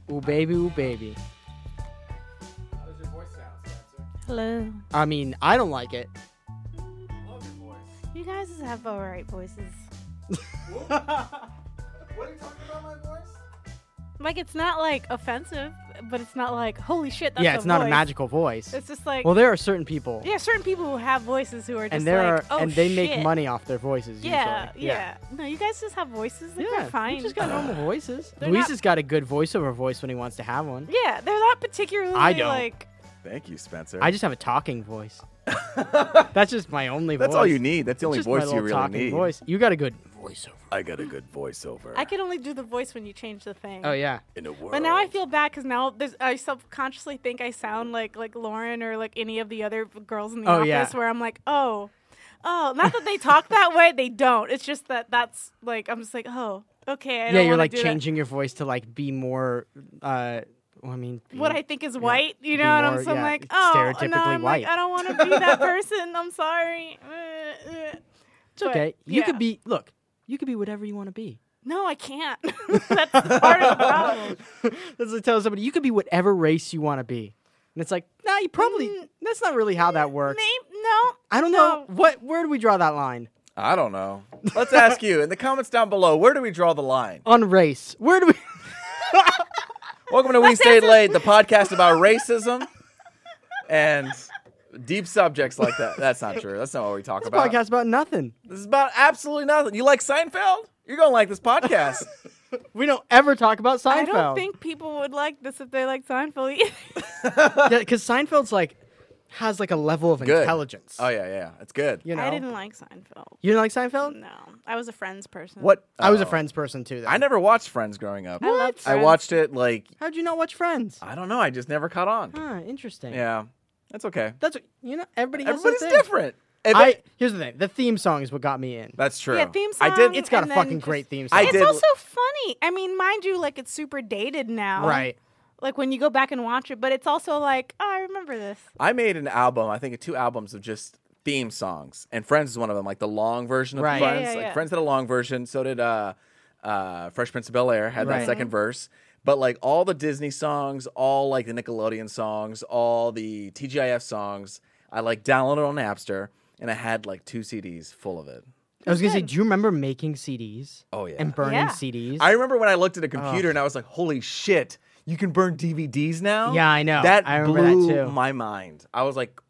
Ooh, baby, ooh, baby. How does your voice sound, Spencer? Hello. I mean, I don't like it. Love your voice. You guys have alright voices. What are you talking about, my voice? Like, it's not, like, offensive, but it's not like, holy shit, that's Yeah, a it's not a voice. magical voice. It's just like, Well, there are certain people. yeah, certain people who have voices who are just And there like, are, oh, and they shit. make money off their voices. Yeah, usually. yeah. No, you guys just have voices. Like, Yeah, they're fine. we just got normal voices. They're Luis not- has got a good voiceover voice when he wants to have one. Yeah, they're not particularly, I don't. like... Thank you, Spencer. I just have a talking voice. That's just my only voice. That's all you need. That's the only Just my voice you little really talking need. voice. You got a good voiceover. I got a good voiceover. I can only do the voice when you change the thing. Oh, yeah. In a world. But now I feel bad because now I subconsciously think I sound like Lauren or like any of the other girls in the Oh, office yeah. where I'm like, oh, not that they talk that way. They don't. It's just that's like, I'm just like, oh, okay. I Yeah, don't you're wanna like do that. changing your voice to like be more, What I think is white, you Be know, and more, I'm so I'm yeah, like, oh, stereotypically no, I'm white. like, I don't want to be that person. I'm sorry. It's okay. You yeah. could be, look, you could be whatever you want to be. No, I can't. That's part of the problem. That's like telling somebody, you could be whatever race you want to be. And it's like, nah, you probably, that's not really how that works. No. I don't know. Where do we draw that line? I don't know. Let's ask you in the comments down below. Where do we draw the line? On race. Where do we? Welcome to We Stayed Late, the podcast about racism and deep subjects like that. That's not true. That's not what we talk This about. podcast about nothing. This is about absolutely nothing. You like Seinfeld? You're gonna like this podcast. We don't ever talk about Seinfeld. I don't think people would like this if they like Seinfeld either. Yeah, because Seinfeld's like has like a level of Good. intelligence. Oh yeah, it's good. You know, I didn't like Seinfeld. You didn't like Seinfeld? No, I was a Friends person. What? I was a Oh. Friends person too. Though. I never watched Friends growing up. I loved I Friends. watched it like How'd you not watch Friends? I don't know. I just never caught on. Ah, interesting. Yeah, that's okay. That's what, everybody has Everybody's their thing. different. If Here's the thing. The theme song is what got me in. That's true. Yeah, theme I song. did. It's got a and then fucking just- great theme song. I It's did- also funny. I mean, mind you, like it's super dated now. Right. Like when you go back and watch it, but it's also like, oh, I remember this. I made an album. I think 2 albums of just theme songs, and Friends is one of them. Like the long version of Right. Friends. Yeah, yeah, Like yeah. Friends had a long version. So did Fresh Prince of Bel-Air had Right. that second verse. But like all the Disney songs, all like the Nickelodeon songs, all the TGIF songs, I like downloaded on Napster, and I had like 2 CDs full of it. I was gonna say, good. do you remember making CDs? Oh, yeah. And burning Yeah. CDs? I remember when I looked at a computer and I was like, "Holy shit! You can burn DVDs now." Yeah, I know. That I remember that blew too. my mind. I was like,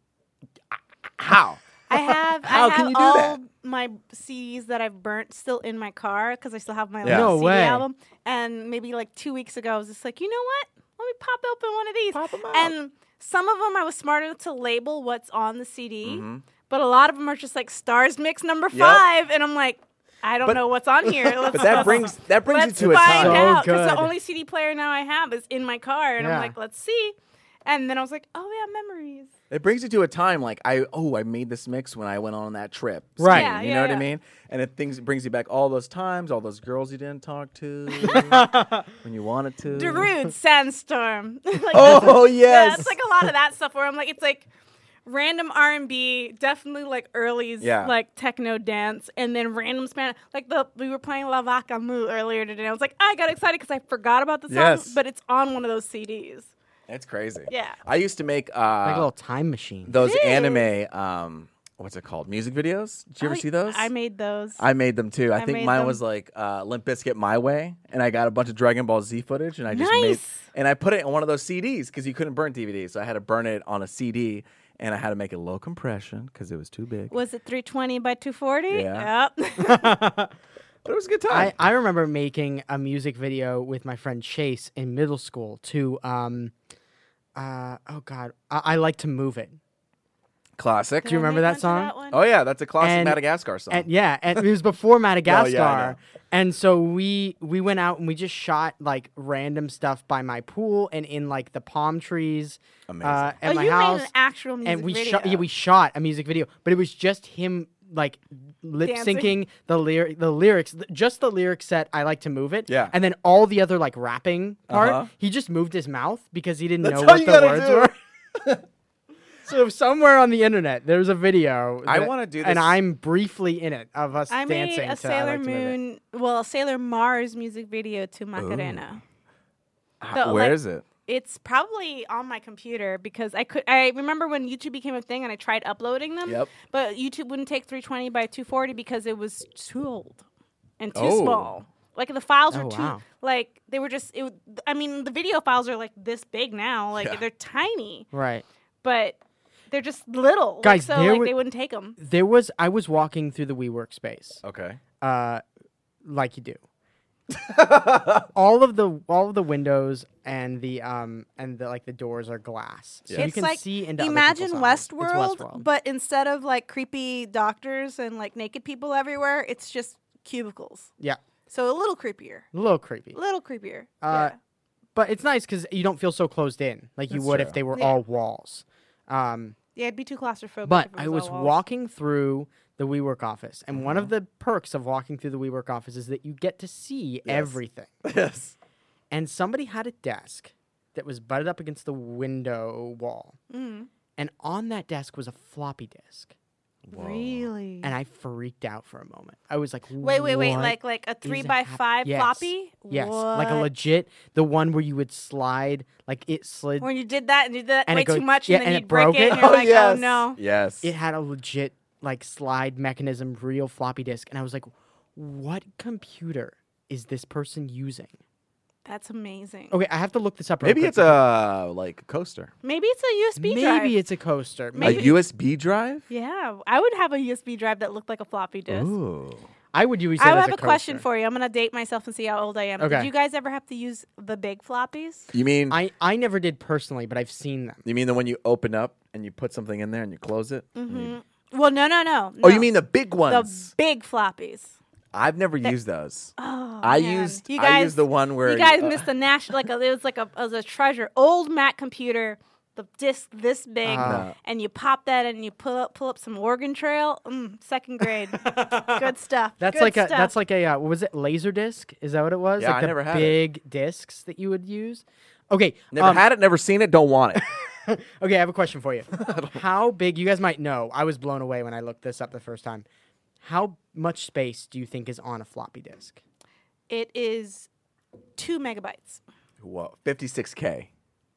"How?" I have How I can have you do all that? my CDs that I've burnt still in my car because I still have my Yeah. little No CD way. album. And maybe like 2 weeks ago, I was just like, you know what? Let me pop open one of these. Pop 'em out. And some of them I was smart enough to label what's on the CD, Mm-hmm. but a lot of them are just like Stars Mix number 5, and I'm like, I don't But- know what's on here. But that brings you Let's to a find So time. out because the good. only CD player now I have is in my car, and Yeah. I'm like, let's see. And then I was like, oh yeah, memories. It brings you to a time like I made this mix when I went on that trip. Right. skiing, Yeah, you yeah, know what I yeah. mean? And it brings you back all those times, all those girls you didn't talk to when you wanted to. Darude, Sandstorm. Like, Oh Yeah, yes. it's like a lot of that stuff where I'm like, it's like random R&B, definitely like early's Yeah. like techno dance, and then random Spanish. Like we were playing La Vaca Mu earlier today. I was like, I got excited because I forgot about the song, Yes. but it's on one of those CDs. It's crazy. Yeah. I used to make like a little time machine. those It is. anime what's it called? Music videos? Did you ever see those? I made those. I made them too. I think made mine them. was like Limp Bizkit My Way, and I got a bunch of Dragon Ball Z footage, and I just made Nice. and I put it on one of those CDs because you couldn't burn DVDs, so I had to burn it on a CD, and I had to make it low compression because it was too big. Was it 320 by 240? Yeah. Yep. But it was a good time. I remember making a music video with my friend Chase in middle school to oh god, I like to move it. Classic. Do you remember that song? Oh yeah, that's a classic And- Madagascar song. And yeah, and it was before Madagascar. I know. And so we went out and we just shot like random stuff by my pool and in like the palm trees Amazing. at Oh, my you house. made an actual music and we video. shot we shot a music video, but it was just him like lip syncing the lyrics, just the lyrics that I like to move it. Yeah. And then all the other like rapping part, Uh-huh. he just moved his mouth because he didn't That's know all what you the gotta words do. were. So somewhere on the internet, there's a video. I that- wanna do and this- I'm briefly in it of us I made dancing. a to I Sailor Like to Move It. Moon, well, Sailor Mars music video to Macarena. Where is it? It's probably on my computer because I remember when YouTube became a thing and I tried uploading them. Yep. But YouTube wouldn't take 320 by 240 because it was too old and too Oh. small. Like the files were Oh, too wow. like they were just. I mean, the video files are like this big now. Like Yeah. they're tiny, Right. but they're just little. Guys, like, so there like were- they wouldn't take them. I was walking through the WeWork space, Okay. like you do. all of the windows and the like the doors are glass, so you It's can like see into other imagine people's houses. It's Westworld, but instead of like creepy doctors and like naked people everywhere, it's just cubicles. Yeah, So a little creepier. a little creepy. A little creepier. But it's nice because you don't feel so closed in like you That's would true. if they were Yeah. all walls. Yeah, it'd be too claustrophobic. But if it I all was walls. walking through the WeWork office, and one Mm-hmm. of the perks of walking through the WeWork office is that you get to see everything. Yes. And somebody had a desk that was butted up against the window wall, Mm. and on that desk was a floppy disk. Really? And I freaked out for a moment. I was like, Wait, what like a 3 is by hap- 5 Yes. floppy? Yes, like a What? legit, the one where you would slide, like it slid. When you did that and you did that And way it goes- too much, yeah, and then and you'd it break broke it, it. and you're Oh, like, yes. oh no. Yes. It had a legit like slide mechanism, real floppy disk, and I was like, what computer is this person using? That's amazing. Okay, I have to look this up. real Maybe quick it's a coaster. Maybe it's a USB Maybe drive. it's a coaster. A Maybe- USB drive? Yeah, I would have a USB drive that looked like a floppy disk. Ooh. I would use it I as have a question coaster. for you. I'm gonna date myself and see how old I am. Okay. Did you guys ever have to use the big floppies? You mean I never did personally, but I've seen them. the one you open up and you put something in there and you close it? Well, no. Oh, you mean the big the ones? big floppies? I've never used those. Oh, I man. used You I guys- used the one where You guys missed the national. Like it was like it was a treasure. Old Mac computer, the disc this big, No. and you pop that and you pull up some Oregon Trail. Second grade, good stuff. That's good like stuff. what was it, Laserdisc? Is that what it was? Yeah, like I the never had it. big discs that you would use. Okay, never had it, never seen it, don't want it. Okay, I have a question for you. How big? You guys might know. I was blown away when I looked this up the first time. How much space do you think is on a floppy disk? It is 2 megabytes. Whoa, 56K.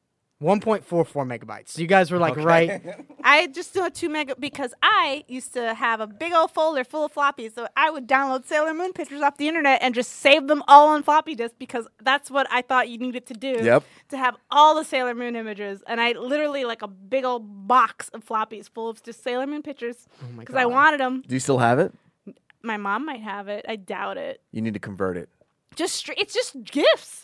1.44 megabytes. So you guys were like, right? I just do a 2 mega because I used to have a big old folder full of floppies. So I would download Sailor Moon pictures off the internet and just save them all on floppy disk because that's what I thought you needed to do Yep. to have all the Sailor Moon images. And I literally like a big old box of floppies full of just Sailor Moon pictures Oh my because I God. wanted them. Do you still have it? My mom might have it. I doubt it. You need to convert it. It's just GIFs.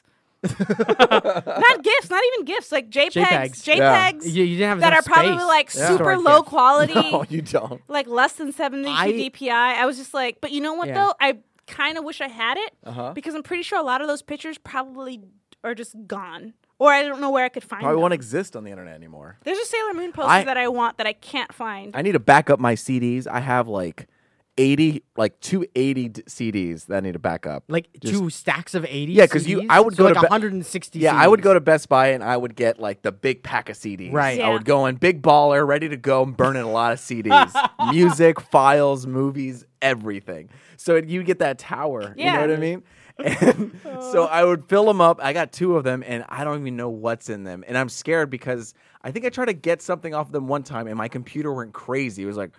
Not GIFs, not even GIFs, like JPEGs. Yeah. You didn't have that are enough probably space like to super store low GIF. quality. No, you don't. Like less than 72 DPI. I was just like, but you know what Yeah. though? I kind of wish I had it Uh-huh. because I'm pretty sure a lot of those pictures probably are just gone, or I don't know where I could find Probably them. won't exist on the internet anymore. There's a Sailor Moon poster I- that I want that I can't find. I need to back up my CDs. I have like 80, like 280 CDs that I need to back up. Like Just- 2 stacks of 80. Yeah, 'cause CDs? I would So go like to Be- 160. Yeah, I would go to Best Buy and I would get like the big pack of CDs. Right. Yeah. I would go in big baller, ready to go, and burning a lot of CDs, music, files, movies, everything. So you get that tower. You know Yeah. what I mean? And so I would fill them up. I got 2 of them, and I don't even know what's in them. And I'm scared because I think I tried to get something off of them one time, and my computer went crazy. It was like,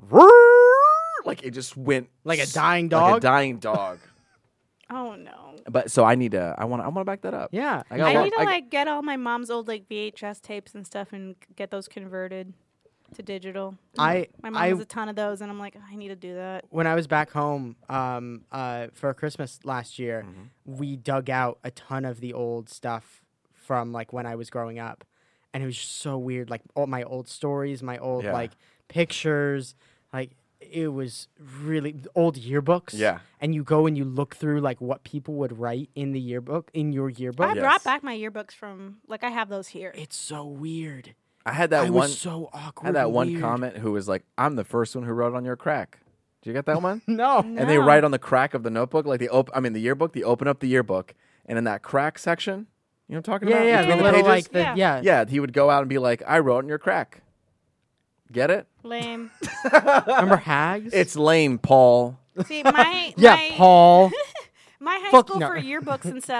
like it just went Like a dying like a dog? dying dog. Oh no. But so I need to. I want to back that up. Yeah. I got I one- need to I- like get all my mom's old like VHS tapes and stuff and get those converted to digital. I- My mom I- has a ton of those, and I'm like, I need to do that. When I was back home for Christmas last year, Mm-hmm. we dug out a ton of the old stuff from like when I was growing up, and it was just so weird. Like all my old stories, my old Yeah. like pictures, like it was really old yearbooks. Yeah. and you go and you look through like what people would write in the yearbook in your yearbook. I Yes. brought back my yearbooks from like I have those here. It's so weird. I had that I one. was so awkward. I had that and one weird. comment who was like, "I'm the first one who wrote on your crack." Did you get that one? No. And they No. write on the crack of the notebook, like the yearbook. They open up the yearbook, and in that crack section, you know what I'm talking Yeah, about? yeah, Between the the little pages? like the Yeah. yeah. Yeah, he would go out and be like, "I wrote on your crack." Get it? Lame. Remember Hags? It's lame, Paul. See, my yeah, my, Paul. my high Fuck school no. for yearbooks and stuff.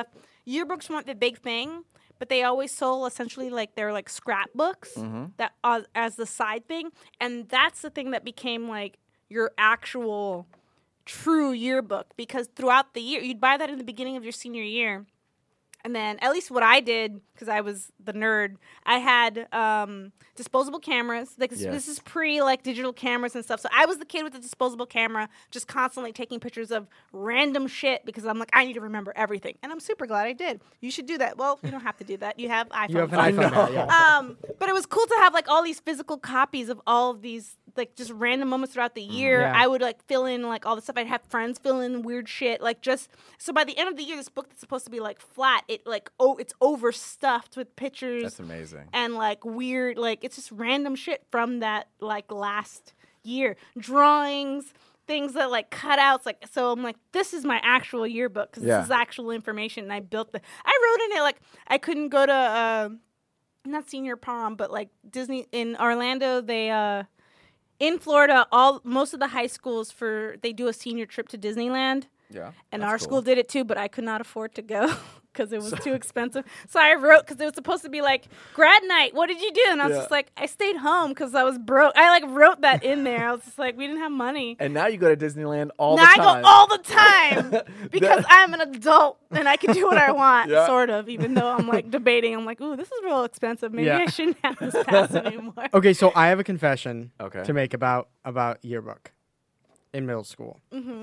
yearbooks weren't the big thing, but they always sold essentially like they're like scrapbooks that as the side thing, and that's the thing that became like your actual true yearbook, because throughout the year you'd buy that in the beginning of your senior year. And then, at least what I did, because I was the nerd, I had disposable cameras. Like this is pre like digital cameras and stuff. So I was the kid with the disposable camera, just constantly taking pictures of random shit because I'm like, I need to remember everything. And I'm super glad I did. You should do that. Well, you don't have to do that. You have iPhones. You have an iPhone now, yeah. But it was cool to have like all these physical copies of all of these like just random moments throughout the year. Yeah. I would like fill in like all the stuff. I'd have friends fill in weird shit. Like just so by the end of the year, this book that's supposed to be like flat, it like it's overstuffed with pictures. That's amazing. And like weird, like it's just random shit from that like last year. Drawings, things that like cutouts. Like so, I'm like, this is my actual yearbook because this is actual information. And I built I wrote in it like I couldn't go to not senior prom, but like Disney in Orlando. They in Florida, most of the high schools they do a senior trip to Disneyland. Yeah. And that's our cool. school did it too, but I could not afford to go because it was too expensive. So I wrote, because it was supposed to be like, grad night, what did you do? And I was just like, I stayed home because I was broke. I like wrote that in there. I was just like, we didn't have money. And now you go to Disneyland all Now the I time. go all the time because I'm an adult and I can do what I want, Yeah. sort of, even though I'm like debating. I'm like, ooh, this is real expensive. Maybe I shouldn't have this pass anymore. Okay, so I have a confession Okay. to make about yearbook in middle school. Mm-hmm.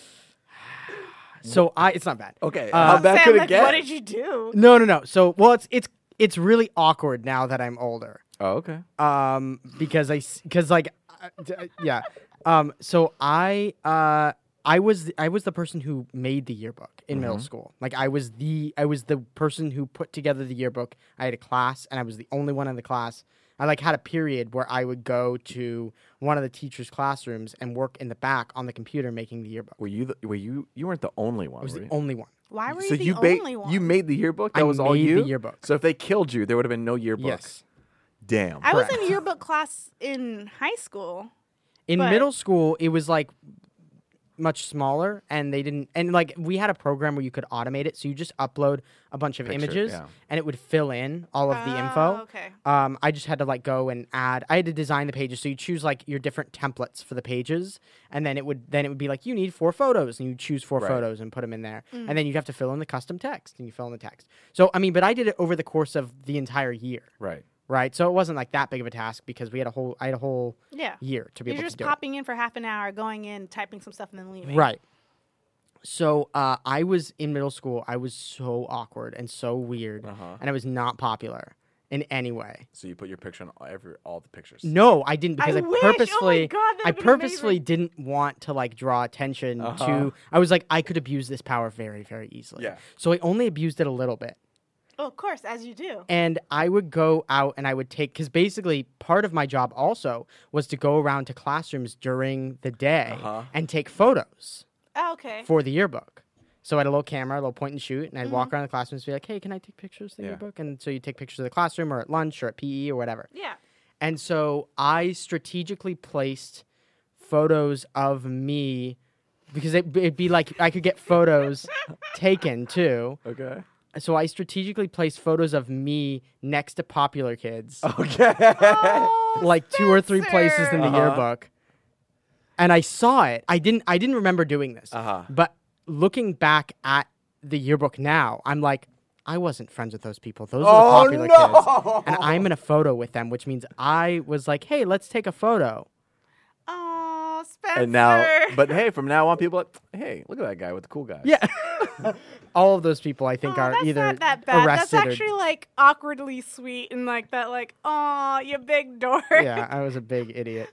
So it's not bad. Okay. How bad Sam, could it like, get? what did you do? No. So it's really awkward now that I'm older. Oh, okay. So I was the person who made the yearbook in middle school. Like I was the person who put together the yearbook. I had a class and I was the only one in the class. I like had a period where I would go to one of the teachers' classrooms and work in the back on the computer making the yearbook. You weren't the only one. I was were the you? only one. Why were So you the only one? You made the yearbook. That I was all made you. the yearbook. So if they killed you, there would have been no yearbook. Yes. Damn. I was Correct. in yearbook class in high school. In But- middle school, it was like much smaller, and they didn't. And like we had a program where you could automate it, so you just upload a bunch of Picture, images, yeah. and it would fill in all of the info. Okay. I just had to like go and add. I had to design the pages, so you choose like your different templates for the pages, and then it would be like you need 4 photos, and you choose 4 Right. photos and put them in there, and then you have to fill in the custom text, and you fill in the text. So I mean, but I did it over the course of the entire year, Right. right? So it wasn't like that big of a task because I had a whole Yeah. year to be You're able just to do it. popping in for half an hour, going in, typing some stuff, and then leaving. Right. So I was in middle school. I was so awkward and so weird, and I was not popular in any way. So you put your picture on all the pictures. No, I didn't because I, wish. Oh my purposefully, God, that'd I been purposefully amazing. didn't want to like draw attention to. I was like, I could abuse this power very, very easily. Yeah. So I only abused it a little bit. Oh, of course, as you do. And I would go out and I would take, because basically part of my job also was to go around to classrooms during the day and take photos Oh, okay. for the yearbook. So I had a little camera, a little point and shoot, and I'd walk around the classrooms and be like, hey, can I take pictures of the Yeah. yearbook? And so you take pictures of the classroom or at lunch or at PE or whatever. Yeah. And so I strategically placed photos of me because it'd be like I could get photos taken too. Okay. So I strategically placed photos of me next to Popular Kids, Okay. Oh, like 2 or 3 places in the Uh-huh. yearbook. And I saw it. I didn't remember doing this. Uh-huh. But looking back at the yearbook now, I'm like, I wasn't friends with those people. Those are the Popular Kids. And I'm in a photo with them, which means I was like, hey, let's take a photo. Oh, Spencer. And now, but hey, from now on, people are like, hey, look at that guy with the cool guys. Yeah. All of those people, I think, Oh, are that's either not that bad. That's arrested actually like awkwardly sweet and like that, like, oh, you big dork. yeah, I was a big idiot.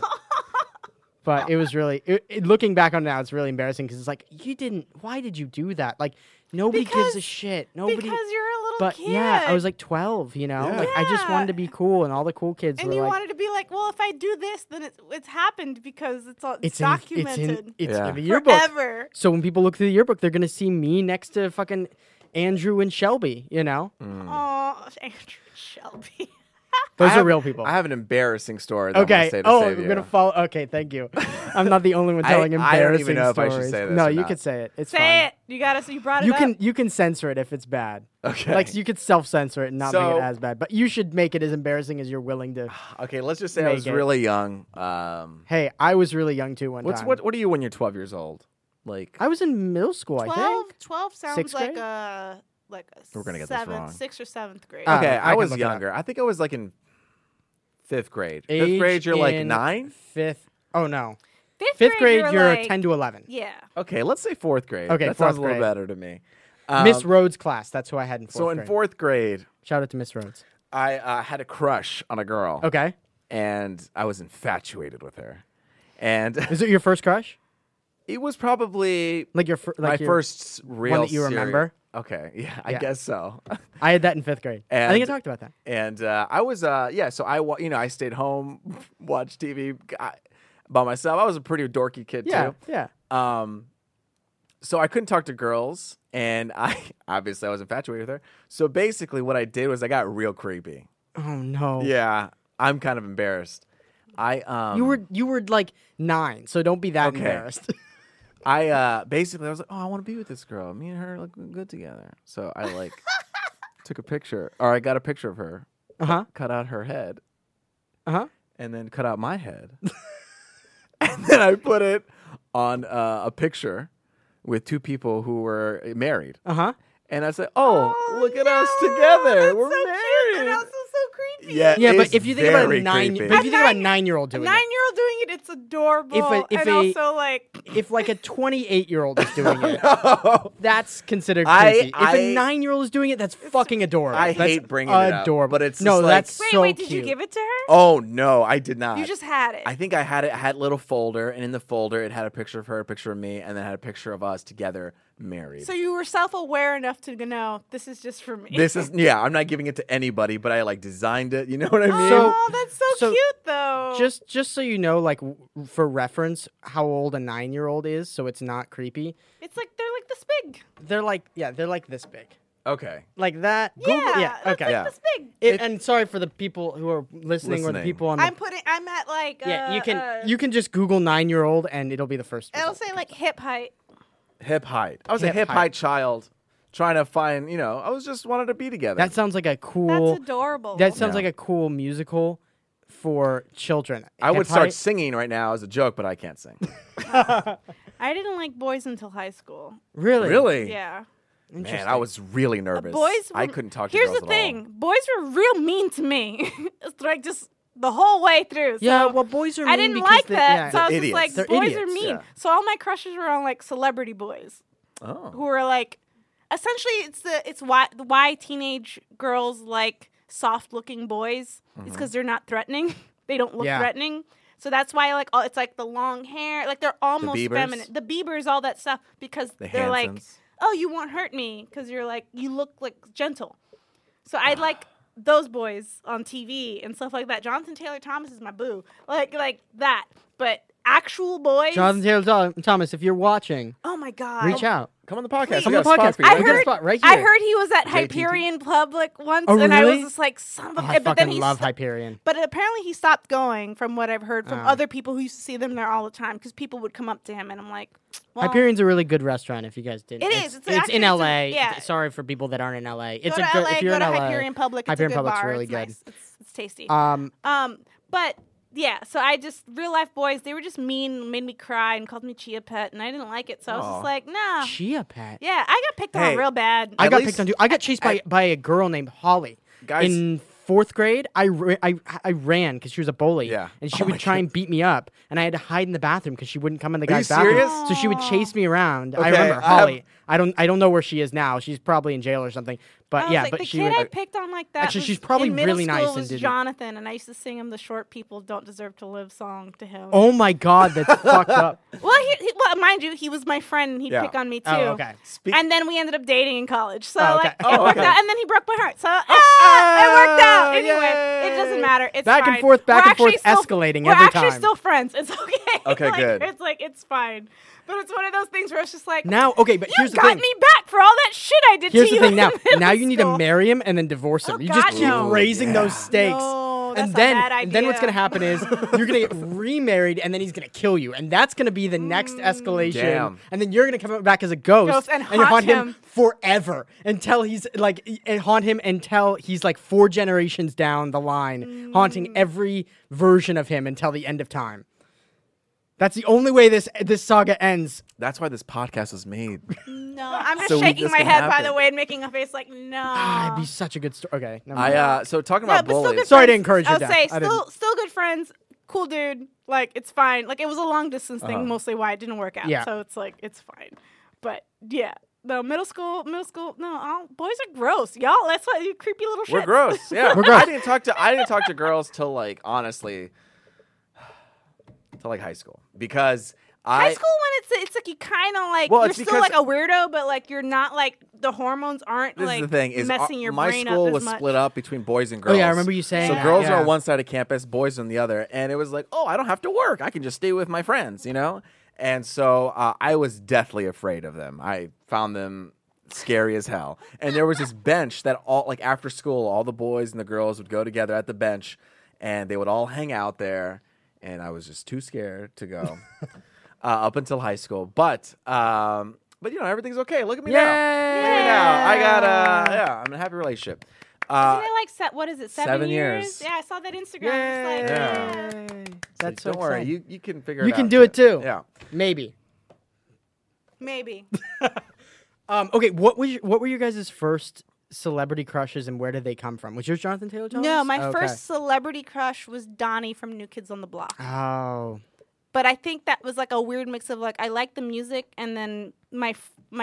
But it was really, looking back on it now, it's really embarrassing because it's like, why did you do that? Like, nobody gives a Because- shit. Nobody. Because you're a little But kid. yeah, I was like 12, you know? Yeah. Like, I just wanted to Yeah. be cool, and all the cool kids and were you like, wanted to be like, well, if I do this, then it's happened because it's all it's documented in Yeah. the yearbook. forever. So when people look through the yearbook, they're going to see me next to fucking Andrew and Shelby, you know? Oh, Andrew Shelby. Those I are have- real people. I have an embarrassing story. That I'm Okay. gonna say to Oh, save we're you. gonna follow. Okay, thank you. I'm not the only one telling I don't embarrassing even know if I stories. should say this No, or you not. could say it. It's Say fine. it. You got us. You brought it You up. can censor it if it's bad. Okay. Like you could self-censor it and not make So- it as bad. But you should make it as embarrassing as you're willing to. Okay, let's just say I Make was it. really young. Hey, I was really young too one time. What are you when you're 12 years old? Like I was in middle school, I 12, think. 12 sounds Sixth like grade? a We're gonna get this wrong. 6th or 7th grade. okay, I I can was look it up. younger. I think I was like in 5th grade. 5th Age grade, you're like in 9. Fifth. Oh no. Fifth, Fifth grade, you're like, 10 to 11. Yeah. Okay, let's say 4th grade. Okay, that fourth sounds a little grade. better to me. Miss Rhodes class. That's who I had in fourth So in grade. 4th grade, Shout out to Miss Rhodes. I had a crush on a girl. Okay. And I was infatuated with her. And Is it your first crush? it was probably Like your my your, first real that you serious- remember? Okay, yeah, I Yeah. guess so. I had that in 5th grade. I think I And- talked about that. And I was so I stayed home, watched TV by myself. I was a pretty dorky kid Yeah. too. Yeah. So I couldn't talk to girls, and I obviously I was infatuated with her. So basically, what I did was I got real creepy. Oh no. Yeah, I'm kind of embarrassed. You were like 9, so don't be that Okay. embarrassed. I basically I was like, oh, I want to be with this girl. Me and her look good together. So I like took a picture, or I got a picture of her, Uh-huh. cut out her head, Uh-huh. and then cut out my head, and then I put it on a picture with 2 people who were married, Uh-huh. and I said, "Oh, look at us together. That's We're so married." Cute, but also so creepy. Yeah, Yeah, but it's if you think about a very 9 creepy. but if you think about a 9-year-old A doing 9-year-old doing it, it's adorable. If and a- also like it, if like a 28-year-old is doing it, that's considered I- creepy. If I- a 9-year-old is doing it, that's fucking adorable. I That's hate bringing it up, adorable. but it's no, just like- that's wait, so wait, did cute. you give it to her? Oh no, I did not. You just had it. I think I had it. I had a little folder, and in the folder, it had a picture of her, a picture of me, and then had a picture of us together, married. So you were self-aware enough to know this is just for me. This is I'm not giving it to anybody, but I like designed it. You know what I mean? So- Oh, that's so, so cute though. Just so you know, like for reference, how old a 9-year-old is, so it's not creepy. it's like they're like this big. They're like this big, okay. like that. Yeah, Google, that's okay. like Yeah. this big. And sorry for the people who are listening or the Listening. people on the. I'm at like Yeah, you can just Google 9-year-old and it'll be the first. I'll result. say like hip height. Hip height. I was a Hip hip height. height child, trying to find. I was just wanted to be together. That sounds like a cool. That's adorable. That sounds Yeah. like a cool musical for children. I would Hip start height- singing right now as a joke, but I can't sing. I didn't like boys until high school. Really? Really? Yeah. Man, Interesting. I was really nervous. Boys. I were- couldn't talk to Here's girls the at all. thing. Boys were real mean to me. It's like just the whole way through. Yeah, So well, boys are. I mean didn't because like they- that. yeah. So I was They're just like, idiots. boys They're are idiots, mean. yeah. So all my crushes were on like celebrity boys Oh. who were like, essentially, it's why teenage girls like soft looking boys. It's because they're not threatening. They don't look Yeah. threatening. So that's why like it's like the long hair, like they're almost Biebers? feminine. The Biebers, all that stuff, because The they're like, Hansons. oh, you won't hurt me because you're like you look like gentle. So I'd like those boys on TV and stuff like that. Jonathan Taylor Thomas is my boo, like that. But actual boys, Jonathan Taylor Thomas, if you're watching, oh my god, reach out. Come on the podcast. Come We on got the a spot podcast. for you. I We got a heard- spot right I here. heard he was at JTT. Hyperion Public once, Oh, and I was really? just like, son of a. I but then fucking he love sto- Hyperion. But apparently he stopped going, from what I've heard from Oh. other people who used to see them there all the time, because people would come up to him, and I'm like, well, Hyperion's a really good restaurant. If you guys didn't, It is. It's It's actually- in it's a- LA. yeah. Sorry for people that aren't in LA. go It's to a good. LA, If you're go in to LA, Hyperion Public. Hyperion it's a good Public's bar. really it's good. Nice. It's tasty. Um, But yeah, so I just real life boys. They were just mean, made me cry, and called me Chia Pet, and I didn't like it. So I was Aw. just like, nah. Chia Pet. Yeah, I got picked Hey, on real bad. I At got least- picked on too. I got chased by a girl named Holly. Guys- In 4th grade, I ran because she was a bully. Yeah. And she Oh my would try and beat me up, and I had to hide in the bathroom because she wouldn't come in the Are you guy's bathroom. serious? So she would chase me around. I Okay, remember I have- Holly. I don't know where she is now. She's probably in jail or something. But I was yeah, like, but the she kid would. I picked on like that. Actually, was- she's probably in middle really nice school and was didn't- Jonathan, and I used to sing him the "Short People Don't Deserve to Live" song to him. Oh my God, that's fucked up. Well, well, mind you, he was my friend, and he'd Yeah. pick on me too. Oh, okay. And then we ended up dating in college. So Oh, okay. like Oh, it worked okay. out, and then he broke my heart. So it worked out. Anyway, yay. it doesn't matter. It's Back and fine. forth, back We're and forth, actually still- escalating we're every actually time. still friends. It's okay. Okay, Like, good. It's like it's fine. But it's one of those things where it's just like Now, okay, but you here's the got thing. me back for all that shit I did Here's to the you. thing now. in middle Now you need to school. marry him and then divorce him. Oh, you just God, keep no. raising those stakes. No, that's and then a bad idea. and then what's gonna happen is you're gonna get remarried, and then he's gonna kill you, and that's gonna be the next escalation. Damn. And then you're gonna come back as a ghost And you haunt him him. forever until he's like and haunt him until he's like 4 generations down the line, haunting every version of him until the end of time. That's the only way this saga ends. That's why this podcast was made. No, I'm just So shaking this my can head, by happen. the way, and making a face like, no. It'd be such a good story. Okay, never mind. So talking Yeah, about but still bullies. good Sorry to friends. encourage your I'll death. say, I didn't- still good friends. Cool dude. Like, it's fine. Like, it was a long distance Uh-huh. thing, mostly why it didn't work out. Yeah. So it's like, it's fine. But yeah. No, middle school, no, boys are gross, y'all. That's why you creepy little shit. We're gross. Yeah, We're gross. I didn't talk to girls till like honestly, till like high school because High school when it's like you kind of like Well, you're it's still because- like a weirdo, but like you're not like the hormones aren't This like is the thing is messing your my brain school up was as much. split up between boys and Oh girls. yeah, I remember you saying So that. girls yeah. are on one side of campus, boys on the other, and it was like, oh, I don't have to work. I can just stay with my friends, you know. And so I was deathly afraid of them. I found them scary as hell. And there was this bench that all like after school, all the boys and the girls would go together at the bench, and they would all hang out there. And I was just too scared to go up until high school. But you know everything's okay. Look at me now. Look at me now. I got I'm in a happy relationship. Isn't it like what is it? 7 years. Yeah, I saw that Instagram. It's like, Yeah. That's Don't so worry, exciting. you can figure it You out. can do it too. Yeah. Maybe. maybe. Okay, what were your guys' first celebrity crushes and where did they come from? Was yours Jonathan Taylor Thomas? No, my Okay. first celebrity crush was Donnie from New Kids on the Block. Oh. But I think that was like a weird mix of like I liked the music and then my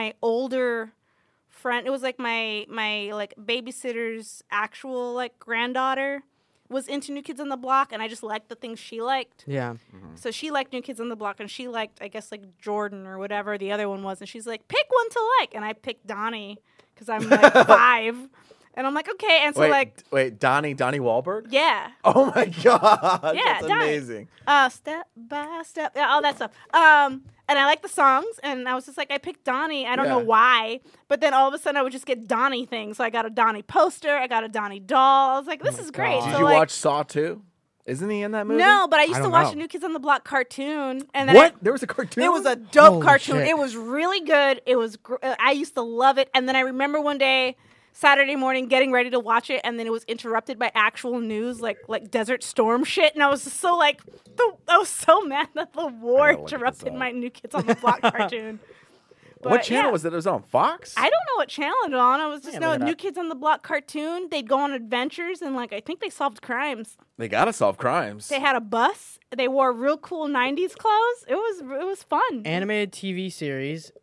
older friend, it was like my like babysitter's actual like granddaughter was into New Kids on the Block, and I just liked the things she liked. Yeah. So she liked New Kids on the Block, and she liked, I guess, like Jordan or whatever the other one was. And she's like, pick one to like. And I picked Donnie because I'm like 5. And I'm like, okay. And so wait, Donnie Wahlberg? yeah. Oh my god. Yeah, That's Donnie. amazing. Step by step, yeah, all that stuff. And I like the songs, and I was just like, I picked Donnie. I don't know Yeah. why, but then all of a sudden I would just get Donnie things. So I got a Donnie poster, I got a Donnie doll. I was like, this is great. God. Did So, you like, watch Saw 2? Isn't he in that movie? No, but I used I to don't watch know. the New Kids on the Block cartoon, and then What? There was a cartoon? it was a dope Holy cartoon. shit. It was really good. It was. I used to love it, and then I remember one day, Saturday morning, getting ready to watch it, and then it was interrupted by actual news, like Desert Storm shit, and I was just so like, I was so mad that the war look this interrupted up. my New Kids on the Block cartoon. What But, channel yeah. was it? It was on Fox? I don't know what channel it was on. I was just Yeah, know look it New up. Kids on the Block cartoon. They'd go on adventures, and like I think they solved crimes. They gotta solve crimes. They had a bus. They wore real cool '90s clothes. It was fun. Animated TV series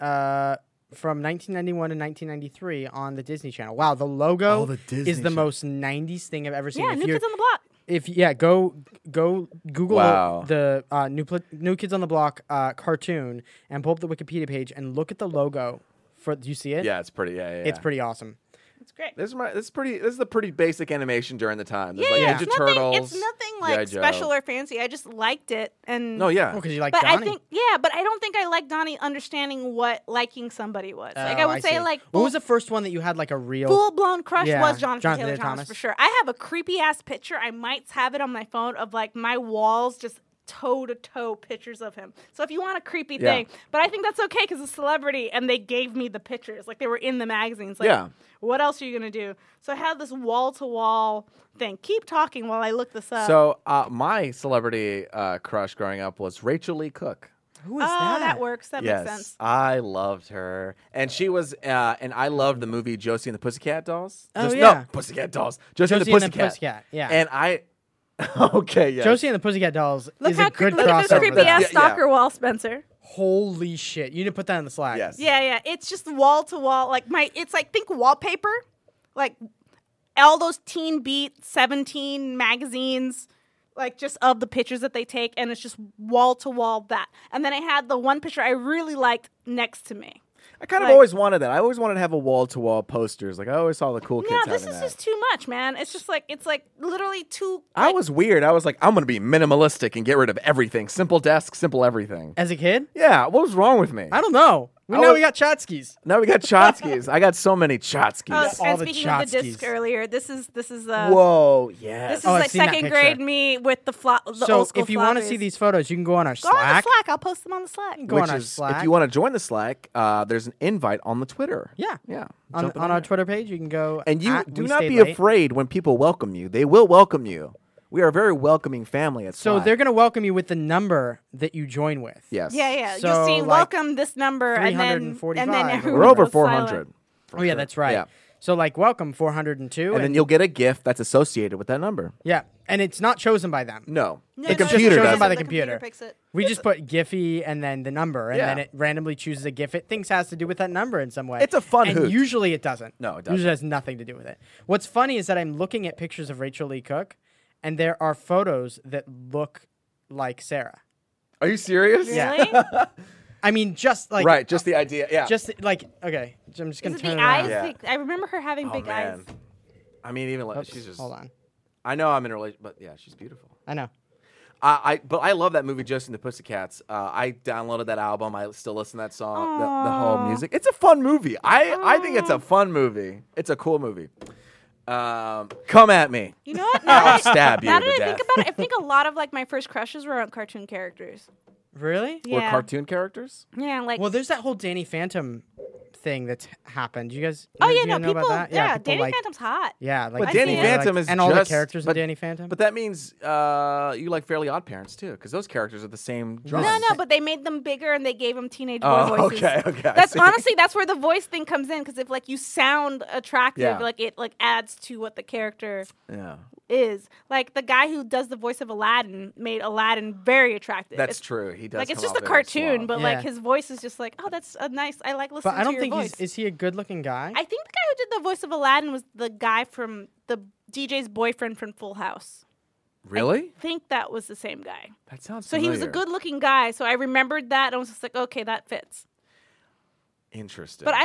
from 1991 to 1993 on the Disney Channel. Wow, the logo Oh, the Disney is the Channel. most 90s thing I've ever seen. Yeah, If New you're- Kids on the Block. Go Google Wow. the New Kids on the Block cartoon and pull up the Wikipedia page and look at the logo. Do you see it? Yeah, it's pretty. Yeah. It's pretty awesome. It's great. This is the pretty basic animation during the time. There's Yeah, like yeah. Ninja it's nothing, Turtles. it's nothing G.I. like Joe. special or fancy. I just liked it, and No, yeah. Because you like but Donnie. I think but I don't think I like Donnie understanding what liking somebody was. Like I Oh, would say, see. like What was the first one that you had like a real? full blown crush Yeah, was Jonathan Jonathan Taylor Taylor Thomas Thomas. for sure. I have a creepy ass picture. I might have it on my phone of like my walls just toe to toe pictures of him. So if you want a creepy Yeah. thing, but I think that's okay because it's a celebrity and they gave me the pictures. Like they were in the magazines. Like, Yeah. what else are you gonna do? So I have this wall to wall thing. Keep talking while I look this up. So my celebrity crush growing up was Rachel Lee Cook. Who is that works. That Yes, makes sense. I loved her, and she was, and I loved the movie Josie and the Pussycat Dolls. Oh, No, yeah. Pussycat Dolls. Josie, Josie and and the the Pussycat. Pussycat, yeah. And I, okay, yes. Josie and the Pussycat Dolls Look is how a good look at this crossover. creepy there. ass Yeah, stalker wall, Spencer. Holy shit! You need to put that in the Slack. Yes. Yeah. It's just wall to wall. Like it's like think wallpaper, like all those Teen Beat 17 magazines, like just of the pictures that they take, and it's just wall to wall that. And then I had the one picture I really liked next to me. I kind of Like- always wanted that. I always wanted to have a wall-to-wall posters. Like I always saw the cool kids No, having this is that. just too much, man. It's just like it's like literally too. I like- was weird. I was like, I'm gonna be minimalistic and get rid of everything. Simple desk, simple everything. As a kid, Yeah, what was wrong with me? I don't know. Now we got Chotskys. Now we got Chotskys. I got so many Chotskys. Oh, all and the speaking of the disc Chotskys. earlier, this is Whoa, yes. this is Oh, I've like seen that second picture. grade me with the So old school if you want to see floppies. these photos, you can go on our Go on the Slack. Slack. I'll post them on the Slack. Go on our Slack. If you want to join the Slack, there's an invite on the Twitter. Yeah. Yeah. on Jump in our there. Twitter page, you can go. And you at do We not Stayed be Late. afraid when people welcome you. They will welcome you. We are a very welcoming family at So Slack. they're gonna welcome you with the number that you join with. Yes. Yeah. So, You'll see, like, welcome this number, and then 345. everyone We're over goes 400. silent. for Oh yeah, sure. that's right. Yeah. So like welcome 402, And then you'll get a gift that's associated with that number. yeah, and it's not chosen by them. No. No, the no, it's computer chosen does by it. the computer. picks it. We just put Giphy and then the number, and Yeah. then it randomly chooses a GIF it thinks has to do with that number in some way. It's a fun and hoot. usually it doesn't. No, it doesn't. Usually has nothing to do with it. What's funny is that I'm looking at pictures of Rachel Lee Cook, and there are photos that look like Sarah. Are you serious? Really? I mean, just like Right, just the idea. Yeah. just like okay. I'm just Is gonna it turn the it around. eyes? Yeah. Like, I remember her having Oh, big man. eyes. I mean, even like Oops, she's just. hold on. I know I'm in a relationship, but yeah, she's beautiful. I know. But I love that movie, Josie and the Pussycats. I downloaded that album. I still listen to that song, the whole Aw. music. It's a fun movie. I think it's a fun movie. It's a cool movie. Come at me. You know what? I'll stab you Now to that I death. think about it, I think a lot of like my first crushes were on cartoon characters. Really? Or Yeah. cartoon characters. Yeah, like Well, there's that whole Danny Phantom thing that's happened. You guys? oh do yeah, you no, know people. about that? Yeah, people Danny like, Phantom's hot. Yeah, like But I Danny see it. Phantom like, is and all the just- characters but- in Danny Phantom. But that means you like Fairly Odd Parents too, because those characters are the same drawing. No, but they made them bigger and they gave them teenage boy Oh, voices. okay. I That's see. honestly that's where the voice thing comes in because if like you sound attractive, Yeah. like it like adds to what the character Yeah, is. Like the guy who does the voice of Aladdin made Aladdin very attractive. that's It's- true. He does. Like it's come just a off very cartoon, suave. but Yeah. like his voice is just like, oh, that's a nice. I like listening But I don't to think your voice. is he a good-looking guy? I think the guy who did the voice of Aladdin was the guy from the DJ's boyfriend from Full House. Really? I think that was the same guy. That sounds. So he was a familiar. good-looking guy. So I remembered that and I was just like, okay, that fits. Interesting. But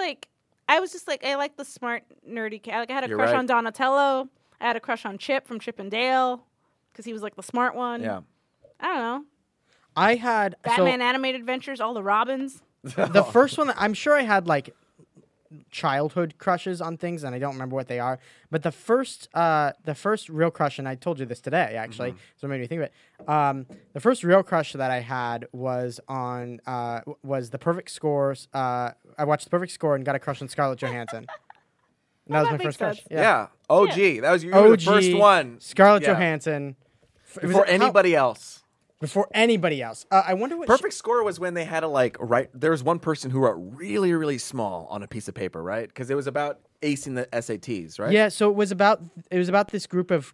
I liked the smart nerdy cat. Like I had a You're crush right. on Donatello. I had a crush on Chip from Chip and Dale because he was like the smart one. Yeah. I don't know. I had Batman animated adventures, all the Robins. so the first one. I'm sure I had like childhood crushes on things, and I don't remember what they are. But the first real crush, and I told you this today actually, Mm-hmm. so it made me think of it. The first real crush that I had was on was The Perfect Scores. I watched The Perfect Score and got a crush on Scarlett Johansson. And that was that my makes first crush. sense. Yeah. OG. That was you were the first one. Scarlett Yeah. Johansson. Before anybody else. Before anybody else. I wonder what. Perfect score was when they had to like write. There was one person who wrote really, really small on a piece of paper, right? Because it was about acing the SATs, right? Yeah, so it was about this group of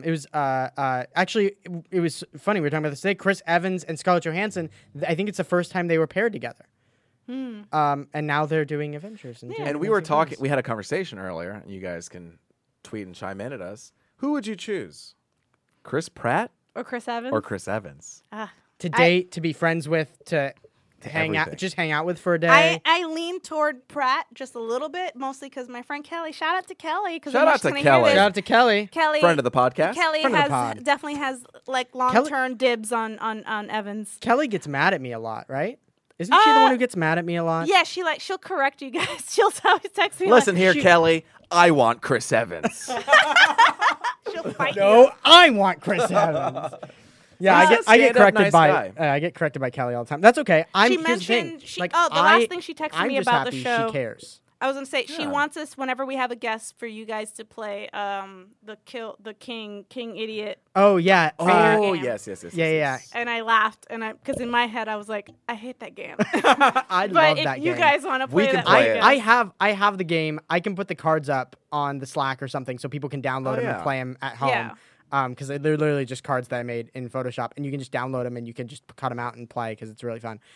actually it was funny we were talking about this today. Chris Evans and Scarlett Johansson. I think it's the first time they were paired together. And now they're doing Avengers. And, doing And we were fancy talking. things. We had a conversation earlier, and you guys can tweet and chime in at us. Who would you choose, Chris Pratt Or Chris Evans. or Chris Evans? to date, to be friends with, to hang out, everything. just hang out with for a day. I lean toward Pratt just a little bit, mostly because my friend Kelly. Shout out to Kelly. Shout out to Kelly. Shout out to Kelly. Kelly. Friend of the podcast. Kelly Friend of the has pod. definitely has like long-term dibs on Evans. Kelly gets mad at me a lot, right? Isn't she the one who gets mad at me a lot? Yeah, she'll correct you guys. She'll always text me. Listen like, here, Kelly. I want Chris Evans. she'll fight you. No, I want Chris Evans. Yeah, He's a I get stand-up corrected nice by guy. I get corrected by Kelly all the time. That's okay. She here's the thing. mentioned Like, the last thing she texted I'm me just about the happy show. She cares. I was gonna say she Yeah. wants us whenever we have a guest for you guys to play the King Idiot. Oh yeah. Oh game. yes. Yeah. And I laughed, and because in my head I was like, I hate that game. I but love if that you game. guys want to We play can that, play with it. us- I have the game. I can put the cards up on the Slack or something so people can download them yeah. and play them at home. Yeah. Because they're literally just cards that I made in Photoshop, and you can just download them and you can just cut them out and play because it's really fun.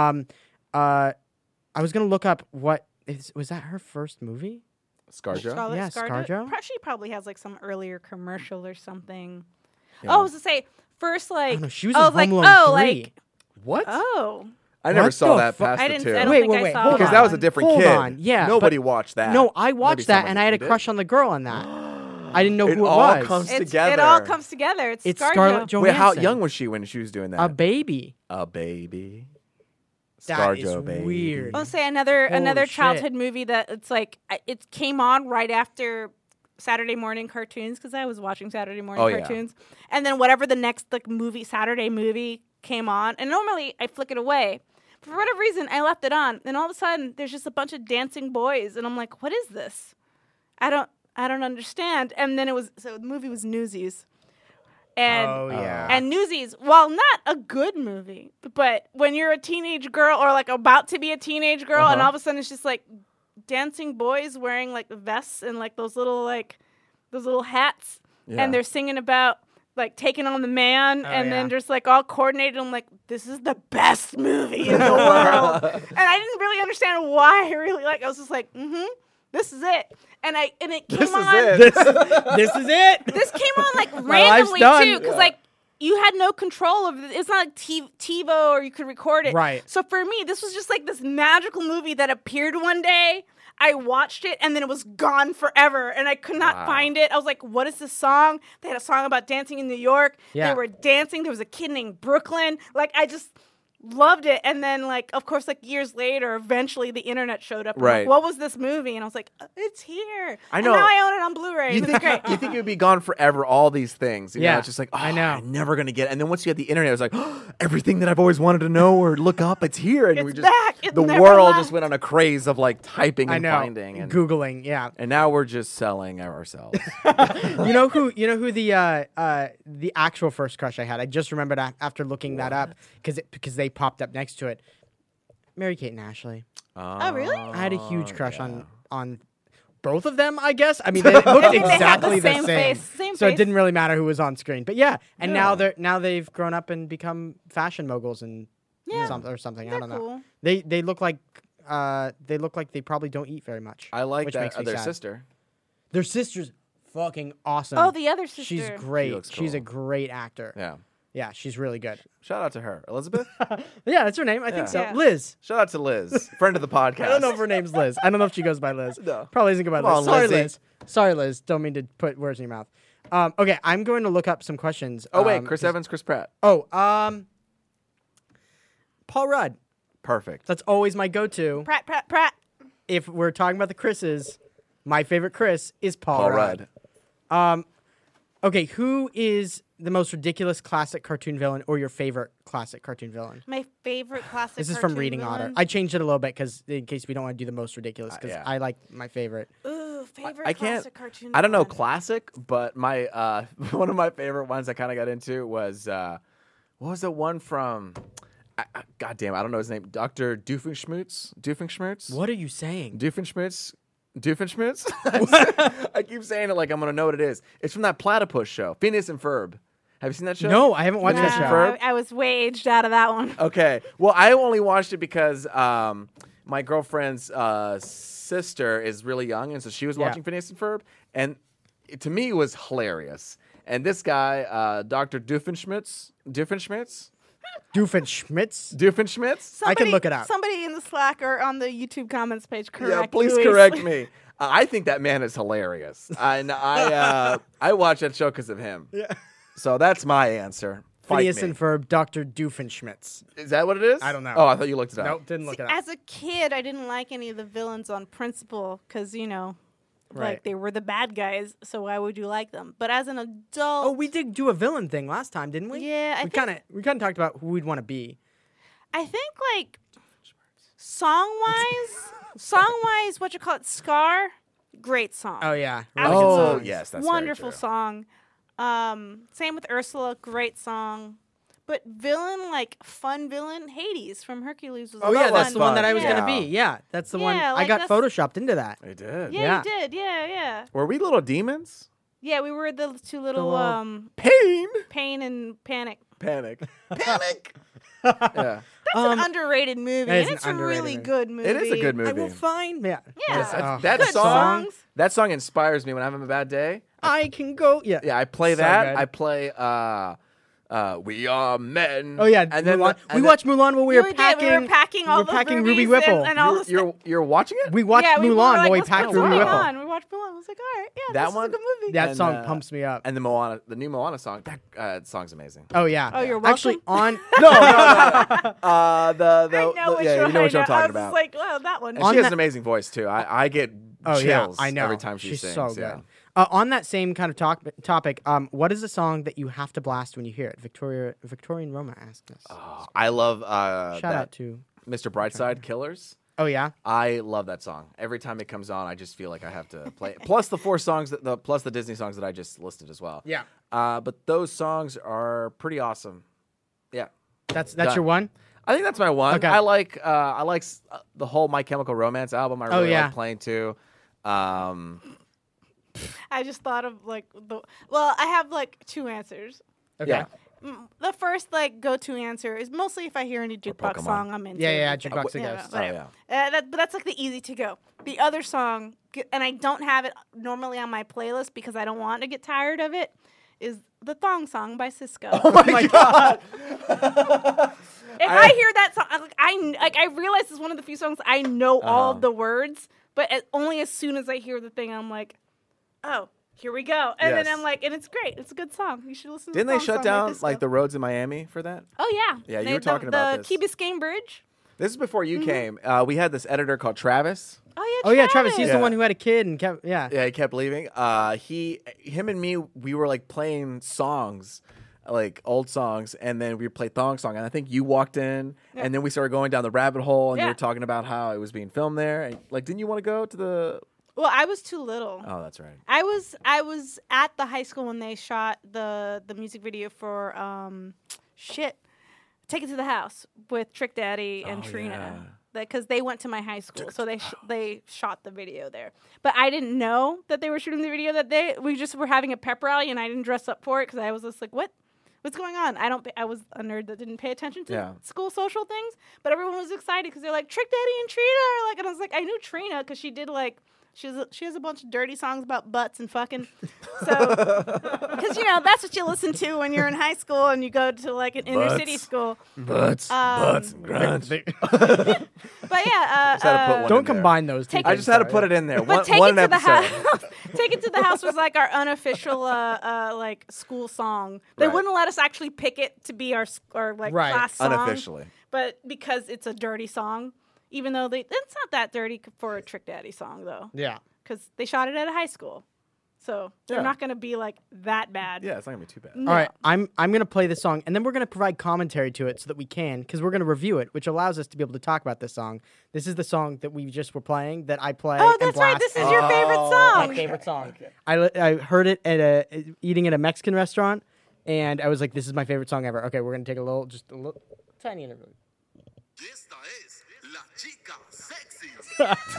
I was gonna look up was that her first movie? ScarJo. Scarlett Yeah, ScarJo? ScarJo. She probably has like some earlier commercial or something. Yeah. Oh, I was to say first like Oh, no, she was I in was like, Home Alone oh 3. like What? oh. I never What saw the that fuck? past I the didn't- two. I don't Wait, think wait, I wait, saw hold because on. that was a different Hold kid. on, yeah, Nobody but- watched that. No, I Maybe watched that someone and I had a did. crush on the girl on that. I didn't know It who it all was. comes It together. all comes together. It's It's ScarJo. Scarlett Johansson. Wait, how young was she when she was doing that? A baby. A baby. That is ScarJo, baby. weird. I'll say another shit. childhood movie that it's like it came on right after Saturday morning cartoons because I was watching Saturday morning Oh, yeah. cartoons, and then whatever the next like Saturday movie came on, and normally I flick it away. For whatever reason, I left it on, and all of a sudden there's just a bunch of dancing boys, and I'm like, what is this? I don't understand. And then the movie was Newsies. And Oh, yeah. and Newsies, while not a good movie, but when you're a teenage girl or like about to be a teenage girl, and all of a sudden it's just like dancing boys wearing like vests and like those little hats, Yeah. and they're singing about like taking on the man, and then yeah. just like all coordinated. I'm like, this is the best movie in the world, and I didn't really understand why. I was just like, this is it, and it came on. This is it. This came on like life's randomly done. too, because like you had no control of it. It's not like TiVo or you could record it. Right. So for me, this was just like this magical movie that appeared one day. I watched it and then it was gone forever, and I could not find it. I was like, "What is this song?" They had a song about dancing in New York. Yeah. They were dancing. There was a kid named Brooklyn. Like I just loved it. And then like of course like years later, eventually the internet showed up. And Right. like, what was this movie? And I was like, it's here. I know. And now I own it on Blu-ray. You It's think great. you think it would be gone forever? All these things, you know, Yeah, it's just like, oh, I know. I'm never gonna get it. And then once you had the internet, it was like, everything that I've always wanted to know or look up, it's here. And It's we just back. It the never world left. just went on a craze of like typing I and know. finding and Googling, yeah. and now we're just selling ourselves. You know who the actual first crush I had? I just remembered after looking that up because they popped up next to it. Mary-Kate and Ashley. Oh, really? I had a huge crush yeah. on both of them, I guess. I mean, they looked They have the exactly the same same. face, same So it face. didn't really matter who was on screen. But yeah, and Yeah. now they've grown up and become fashion moguls and Yeah. something. I They're don't know. cool. They look like they probably don't eat very much. I like which that makes me other sad. sister. Their sister's fucking awesome. Oh, the other sister. She's great. looks She's a cool. great actor. Yeah. Yeah, she's really good. Shout out to her, Elizabeth. Yeah, that's her name. I think so. Yeah. Liz. Shout out to Liz, friend of the podcast. I don't know if her name's Liz. I don't know if she goes by Liz. No. Probably doesn't go by Come Liz. on, Sorry, Lizzie. Liz. Sorry, Liz. Don't mean to put words in your mouth. Okay, I'm going to look up some questions. Oh wait, Chris Evans, Chris Pratt. Oh, Paul Rudd. Perfect. That's always my go-to. Pratt. If we're talking about the Chris's, my favorite Chris is Paul Rudd. Okay, who is the most ridiculous classic cartoon villain or your favorite classic cartoon villain? My favorite classic. This is from cartoon Reading villain. Order. I changed it a little bit because in case we don't want to do the most ridiculous, because Yeah. I like my favorite. Ooh, favorite I can't. classic cartoon. I don't know villain. classic, but my one of my favorite ones I kind of got into was what was the one from? God damn, I don't know his name. Dr. Doofenshmirtz. What are you saying? Doofenshmirtz. I keep saying it like I'm gonna know what it is. It's from that platypus show, Phineas and Ferb. Have you seen that show? No, I haven't watched Phineas that and show. Ferb? I was way aged out of that one. Okay. Well, I only watched it because my girlfriend's sister is really young, and so she was Yeah. watching Phineas and Ferb, and to me it was hilarious. And this guy, Dr. Doofenshmirtz. Doofenshmirtz? I can look it up. Somebody in the Slack or on the YouTube comments page correct. Yeah, please Luis. correct me. I think that man is hilarious, and I watch that show because of him. Yeah. So that's my answer. Fight Phineas me. and Ferb, Dr. Doofenshmirtz. Is that what it is? I don't know. Oh, I thought you looked it up. Nope, didn't look it up. As a kid, I didn't like any of the villains on principle because Right. like they were the bad guys. So why would you like them? But as an adult, Oh, we did do a villain thing last time, didn't we? Yeah, we kind of talked about who we'd want to be. I think like song wise, what you call it, Scar, great song. Oh yeah. Really Really good Oh, songs. yes, that's very wonderful true. song. Same with Ursula, great song. But villain, like fun villain, Hades from Hercules was Oh yeah, that that's was the one that I fun. was Yeah. gonna be. Yeah, that's the one. Yeah, I like got that's- photoshopped into that. They did. Yeah, Yeah. you did. Yeah. Were we little demons? Yeah, we were the two little little- Pain. pain and panic. Panic. Panic. Yeah. That's an underrated movie, that is and an it's a underrated really movie. good movie. It is a good movie. I will find. Yeah. Yeah. Oh, That Good song. songs. That song inspires me when I'm having a bad day. I can go. Yeah. Yeah, I play So that. good. I play We are men. Oh yeah, and then Mulan. and We then- watched Mulan while we Yeah, were we did. packing. We were packing all we were the packing rubies Ruby Whipple. and all the You're watching it? We watched yeah, we were Mulan like, while we let's packed put Ruby something Whipple. on. We watched Mulan. I was like, all right, yeah, That this one- is a good movie. That And, song pumps me up. And the new Moana song. That song's amazing. Oh yeah. Oh, you're Actually, welcome? on No. I know Yeah, you know what I'm I talking was about. like, well, that one. And On she has that- an amazing voice too. I get Oh yeah, chills I know. every time she She's sings. so good. Yeah. On that same kind of topic, what is a song that you have to blast when you hear it? Victorian Roma asked us. Oh, I love Shout that out to. Mr. Brightside, Killers. Oh yeah. I love that song. Every time it comes on, I just feel like I have to play it. Plus the 4 songs plus the Disney songs that I just listed as well. Yeah. But those songs are pretty awesome. Yeah. That's Done. your one. I think that's my one. Okay. I like the whole My Chemical Romance album. I really yeah. like playing too. I just thought of like well, I have like 2 answers. Okay. Yeah. The first like go-to answer is mostly if I hear any jukebox Pokemon. song I'm into. Yeah, Jukebox Yeah, Ghost. whatever. Oh, yeah. But that's like the easy to go. The other song, and I don't have it normally on my playlist because I don't want to get tired of it, is the Thong Song by Cisco. Oh my god. If I hear that song, I realize it's one of the few songs I know all of the words, but only as soon as I hear the thing, I'm like, oh, here we go, and Yes. then I'm like, and it's great. It's a good song. You should listen. Didn't to they the shut Thong down Song by like the roads in Miami for that? Oh yeah. Yeah, you They- were talking about the this. Key Biscayne Bridge. This is before you came. We had this editor called Travis. Oh Oh yeah, Travis. He's Yeah. the one who had a kid and kept. Yeah. Yeah, he kept leaving. Him and me, we were like playing songs, like old songs, and then we played Thong Song. And I think you walked in, and then we started going down the rabbit hole, and you Yeah. were talking about how it was being filmed there. And, like, didn't you want to go to the? Well, I was too little. Oh, that's right. I was at the high school when they shot the music video for Take It to the House with Trick Daddy and Oh, Trina. Because they went to my high school, so they shot the video there. But I didn't know that they were shooting the video that day. We just were having a pep rally, and I didn't dress up for it because I was just like, what's going on? I was a nerd that didn't pay attention to Yeah. school social things. But everyone was excited because they're like, Trick Daddy and Trina are like, and I was like, I knew Trina because she did like. She has a bunch of dirty songs about butts and fucking. So, because, that's what you listen to when you're in high school and you go to, like, an inner city Butts. school. Butts, grunts. But, yeah. Just had to put one Don't in there. combine those two. Take I it- just had to put it in there. But One Take It to the episode. House. Take It to the House was, like, our unofficial, like, school song. They Right. wouldn't let us actually pick it to be our like, Right. class song. Unofficially. But because it's a dirty song, even though it's not that dirty for a Trick Daddy song, though. Yeah. Because they shot it at a high school. So they're Yeah. not going to be like that bad. Yeah, it's not gonna be too bad. No. All right, I'm gonna play this song, and then we're gonna provide commentary to it so that we can, because we're gonna review it, which allows us to be able to talk about this song. This is the song that we just were playing that I play. Oh, and that's right. blast. This is your favorite song. my favorite song. I heard it at eating at a Mexican restaurant, and I was like, "This is my favorite song ever." Okay, we're gonna take a little tiny interlude. Esta es la chica sexy.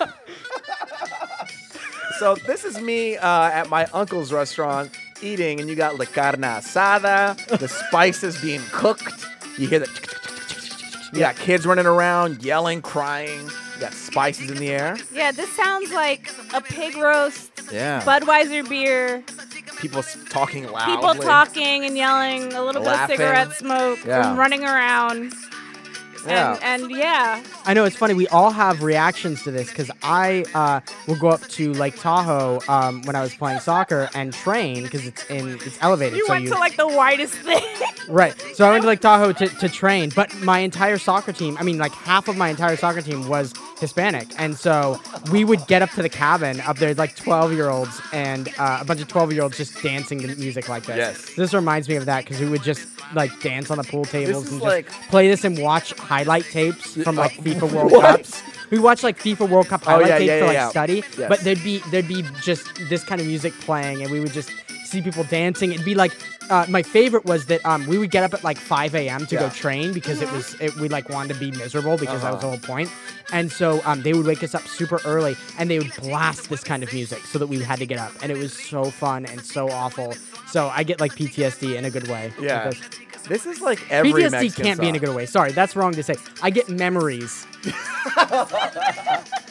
So this is me at my uncle's restaurant eating, and you got la carne asada, the spices being cooked. You hear the. You got kids running around, yelling, crying. You got spices in the air. Yeah, this sounds like a pig roast, Yeah. Budweiser beer, People talking loudly. people talking and yelling, a little Laughing. bit of cigarette smoke, Yeah. and running around. Yeah. And yeah. I know it's funny. We all have reactions to this because I will go up to Lake Tahoe when I was playing soccer and train because it's elevated. You so went to like the widest thing. Right. So I went to Lake Tahoe to train, but my entire soccer team, I mean, like half of my entire soccer team was Hispanic. And so we would get up to the cabin up there, like 12-year-olds and a bunch of 12-year-olds just dancing to music like this. Yes. This reminds me of that because we would just like dance on the pool tables is and like- just play this and watch highlight tapes from like FIFA World What? Cups. We watch like FIFA World Cup Oh, highlight yeah, tapes yeah, to like yeah. study, Yes. but there'd be just this kind of music playing, and we would just see people dancing. It'd be like my favorite was that we would get up at like 5 a.m. to go Yeah. train because we like wanted to be miserable because that was the Uh-huh. whole point. And so they would wake us up super early and they would blast this kind of music so that we had to get up, and it was so fun and so awful. So I get like PTSD in a good way. with Yeah. this. This is like every PTSD Mexican can't be in a song. good way. Sorry, that's wrong to say. I get memories.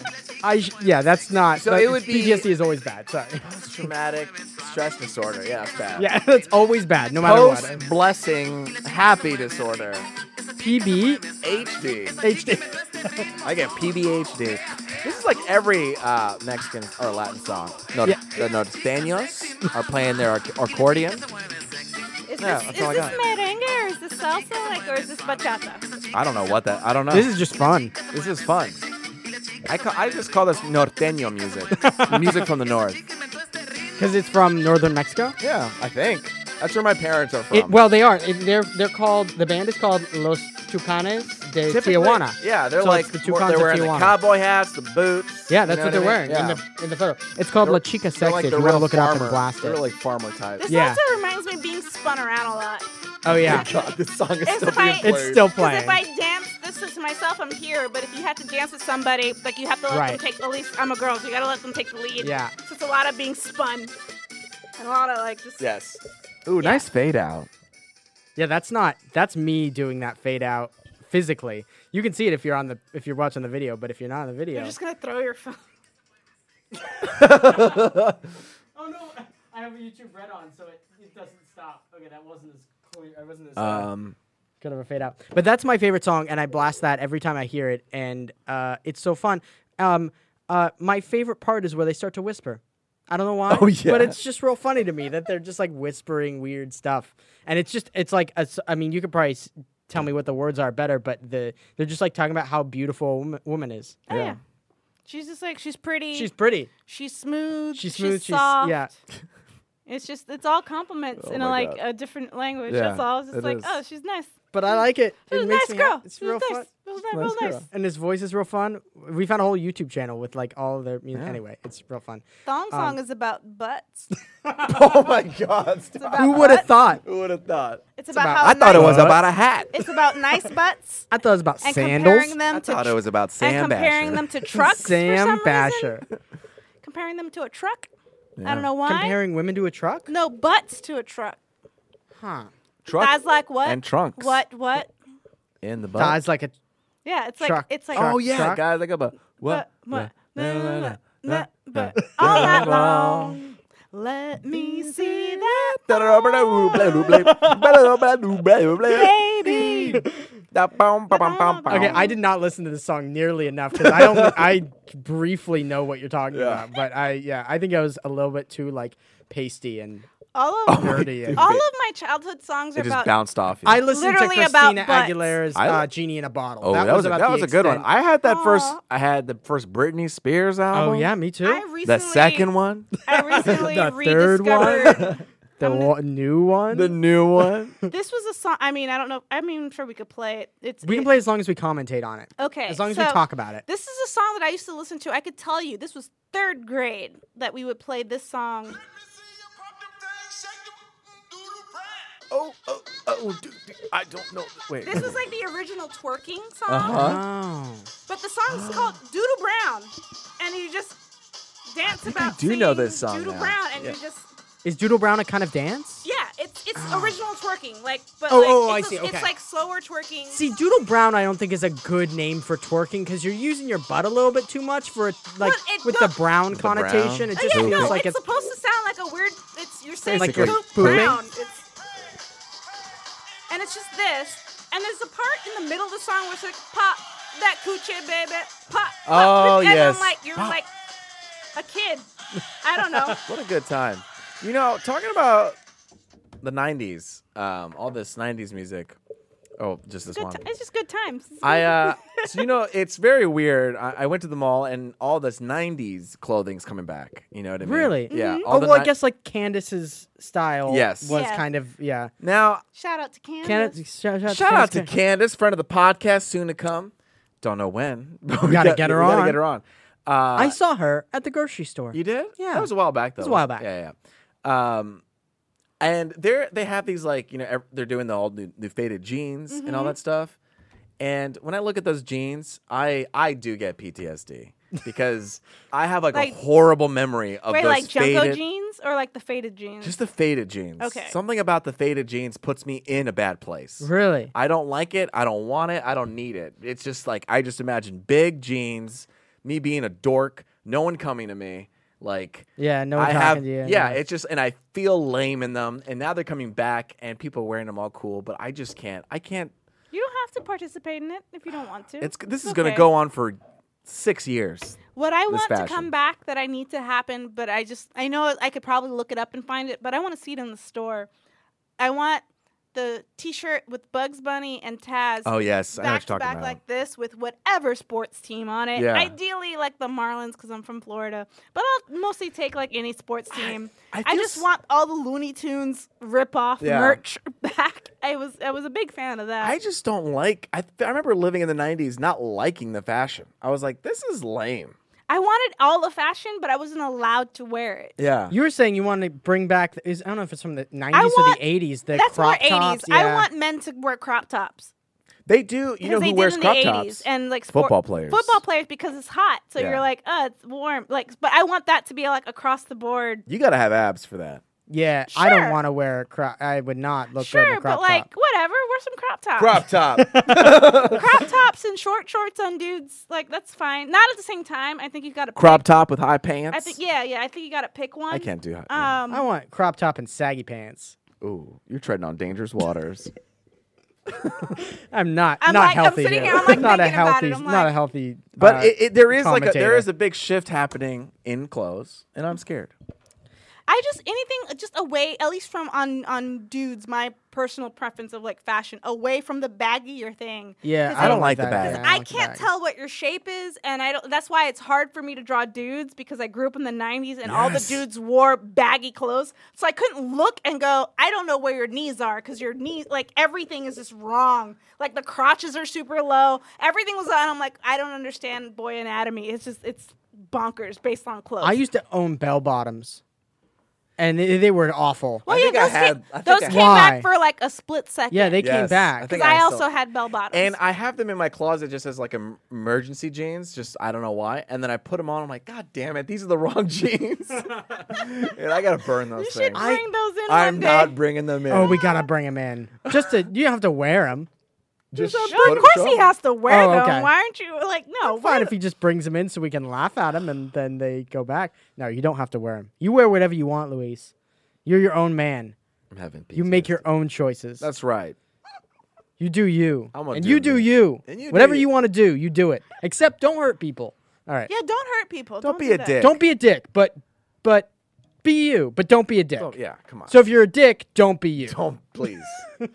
That's not. So like, it would be- PTSD is always bad. Sorry. Post-traumatic stress disorder. Yeah, that's bad. Yeah, that's always bad, no matter what. Post-blessing happy disorder. PB HD. HD. I get PBHD. This is like every Mexican or Latin song. No, Yeah. the norteños are playing their accordion. Is Yeah, this, that's is all I this got. merengue or is this salsa or is this bachata? I don't know what that. I don't know. This is just fun. This is fun. I just call this norteño music. Music from the north. Because it's from northern Mexico. Yeah, I think. That's where my parents are from. Well, they are. They're called. The band is called Los Tucanes de Typically- Tijuana. Yeah, they're So like it's the more- Tucanes they're of wearing the Tijuana. cowboy hats, the boots. Yeah, that's you know what they're I wearing mean? in the photo. It's called La Chica They're Sexy. like If the you want to real look it up and farmer. blast They're it. like farmer type. This Yeah. also reminds me of being spun around a lot. Oh yeah, God, this song is It's still if I- being played. it's still Because playing. if I dance this to myself, I'm here. But if you have to dance with somebody, like you have to let Right. them take the lead. I'm a girl, so you gotta let them take the lead. Yeah. So it's a lot of being spun. And a lot of like just. Yes. Ooh, Yeah. nice fade out. Yeah, that's me doing that fade out physically. You can see it if you're watching the video, but if you're not in the video, You're just gonna throw your phone. oh no, I have a YouTube Red on, so it doesn't stop. Okay, that wasn't as clear. I wasn't as good of a fade out. But that's my favorite song, and I blast that every time I hear it, and it's so fun. My favorite part is where they start to whisper. I don't know why, Oh, yeah. but it's just real funny to me that they're just like whispering weird stuff, and it's like I mean, you could probably tell me what the words are better, but they're just like talking about how beautiful a woman is. Oh yeah. She's just like she's pretty. She's pretty. She's smooth. She's smooth. She's soft. yeah. It's all compliments in my like God. a different language. Yeah, That's all. It's just it like, is. oh, she's nice. But I like it. She's It a makes nice me girl. It's She's real nice. fun. It was Nice real nice. girl. And his voice is real fun. We found a whole YouTube channel with like all of their music. Yeah. Anyway, it's real fun. Thong song is about butts. Oh my God! It's Stop. about Who would have butts. thought? Who would have thought? It's about about- how I thought it nice- was about a hat. It's about nice butts I thought it was about and sandals. comparing them I to thought it was about and Sam comparing Basher. them to trucks. for Sam some reason. Basher. Comparing them to a truck. I Yeah. don't know why. Comparing women to a truck? No, butts to a truck. Huh. Truck That's like what? and trunks. What? in the butt? Thighs like a Yeah, it's like Truck. it's like Oh yeah, truck. guys, like a butt. but What? all night long. Let me see that baby. Okay, I did not listen to this song nearly enough because I briefly know what you're talking Yeah. about, but I think I was a little bit too like pasty and All of nerdy. And all of my childhood songs are It just about bounced off. You. I listened to Literally about Christina butts. Aguilera's I- "Genie in a Bottle." Oh, that was about a the good one. extent- I had that first. Aw. I had the first Britney Spears album. Oh yeah, me too. I recently, The second one, I recently The third one? rediscovered. The new one. the new one. This was a song. I mean, I don't know. I mean, I'm sure we could play it. We can play as long as we commentate on it. Okay, As long as we so talk about it. This is a song that I used to listen to. I could tell you, this was third grade that we would play this song. Oh, I don't know. Wait. This was like the original twerking song, Oh. but the song's called Doodle Brown, and you just dance about. do know singing this song Doodle now. Brown, and Yeah. you just. Is Doodle Brown a kind of dance? Yeah, it's original twerking, like, but Oh, like, I it's see, okay. It's like slower twerking. See, Doodle Brown, I don't think is a good name for twerking because you're using your butt a little bit too much for it, like But it with no- the brown With the brown? connotation. It Oh, just yeah, feels no, like it's supposed to sound like a weird. You're saying like you're poop pooping? brown. And it's just this, and there's a part in the middle of the song where it's like pop that coochie baby, pop. Oh, and yes. I'm like, you're like a kid. I don't know. What a good time. You know, talking about the 90s, all this 90s music. Oh, just this one. It's just good times. So you know, it's very weird. I went to the mall and all this 90s clothing's coming back. You know what I mean? Really? Yeah. Mm-hmm. all Oh, the well, I ni- guess like Candace's style Yes. was Yeah. kind of, yeah. Now, Shout out to Candace. Candace, shout out to Candace, friend of the podcast, soon to come. Don't know when. But we gotta get her we gotta on. get her on. I saw her at the grocery store. You did? Yeah. That was a while back, though. It was a while back. Yeah. And they have these, like, you know, they're doing the all new faded jeans and Mm-hmm. all that stuff. And when I look at those jeans, I do get PTSD because I have like a Like- horrible memory of Wait, those like Junko faded jeans or like the faded jeans? just the faded jeans. Okay. Something about the faded jeans puts me in a bad place. Really? I don't like it. I don't want it. I don't need it. It's just like I just imagine big jeans, me being a dork, no one coming to me. Like, Yeah, no one I talking have, to you. yeah, it's just, and I feel lame in them. And now they're coming back, and people are wearing them all cool, but I just can't. I can't. You don't have to participate in it if you don't want to. This is okay. going to go on for 6 years. What I this want to fashion. come back that I need to happen, but I know I could probably look it up and find it, but I want to see it in the store. I want the T-shirt with Bugs Bunny and Taz. Oh, yes. I know what back you're to talking back about. like this with whatever sports team on it. Yeah. Ideally, like the Marlins because I'm from Florida, but I'll mostly take like any sports team. I I feel just want all the Looney Tunes rip-off Yeah. merch back. I was a big fan of that. I just don't like. I remember living in the 90s not liking the fashion. I was like, this is lame. I wanted all the fashion, but I wasn't allowed to wear it. Yeah. You were saying you want to bring back. I don't know if it's from the 90s want- or the 80s. The That's more crop 80s. tops. I yeah. want men to wear crop tops. They do. You know Because they who did wears in crop the 80s tops? and like Football players. Football players because it's hot. So Yeah. you're like, oh, it's warm. Like, but I want that to be like across the board. You got to have abs for that. Yeah, I don't Sure. want to wear crop. I would not look good in Sure, a crop but like top. whatever. Wear some crop tops. Crop top. Crop tops and short shorts on dudes. Like that's fine. Not at the same time. I think you got to Crop top with high pants. I think yeah. I think you got to pick one. I can't do that. I want crop top and saggy pants. Ooh, you're treading on dangerous waters. I'm not I'm not like- I'm healthy. sitting here. here, I'm like not a thinking about healthy. it, I'm Not a like- healthy. But there is like commentator. there is a big shift happening in clothes, and I'm scared. I just anything just away, at least from on dudes. My personal preference of like fashion away from the baggier thing. Yeah, 'Cause I don't like that. the bag. Yeah, I like the can't bag. tell what your shape is, and I don't. That's why it's hard for me to draw dudes because I grew up in the '90s and all the Yes. dudes wore baggy clothes, so I couldn't look and go, I don't know where your knees are because your knees, like everything is just wrong. Like the crotches are super low, everything was on. I'm like, I don't understand boy anatomy. It's bonkers based on clothes. I used to own bell bottoms, and they were awful. well, I yeah, think I those had- came, I think those I came had- back for like a split second. Yeah, they came Yes, back. I because think I still- also had bell bottoms. And I have them in my closet just as like emergency jeans. Just I don't know why. And then I put them on. I'm like, God damn it, these are the wrong jeans. And I gotta burn those you should things. bring those in I'm one day. not bringing them in. Oh, we gotta bring them in. Just to you don't have to wear them. just No, put of 'em- course show he 'em. has to wear Oh, them. okay. Why aren't you like no? Fine if he just brings them in so we can laugh at them and then they go back. No, you don't have to wear them. You wear whatever you want, Luis. You're your own man. I'm having You make PTSD. your own choices. That's right. You do you. I'm gonna and do you do me. you. And you do Whatever you. you want to do, you do it. Except don't hurt people. All right. Yeah, don't hurt people. Don't be do a that. dick. Don't be a dick, but be you. But don't be a dick. Oh, yeah, come on. So if you're a dick, don't be you. don't please.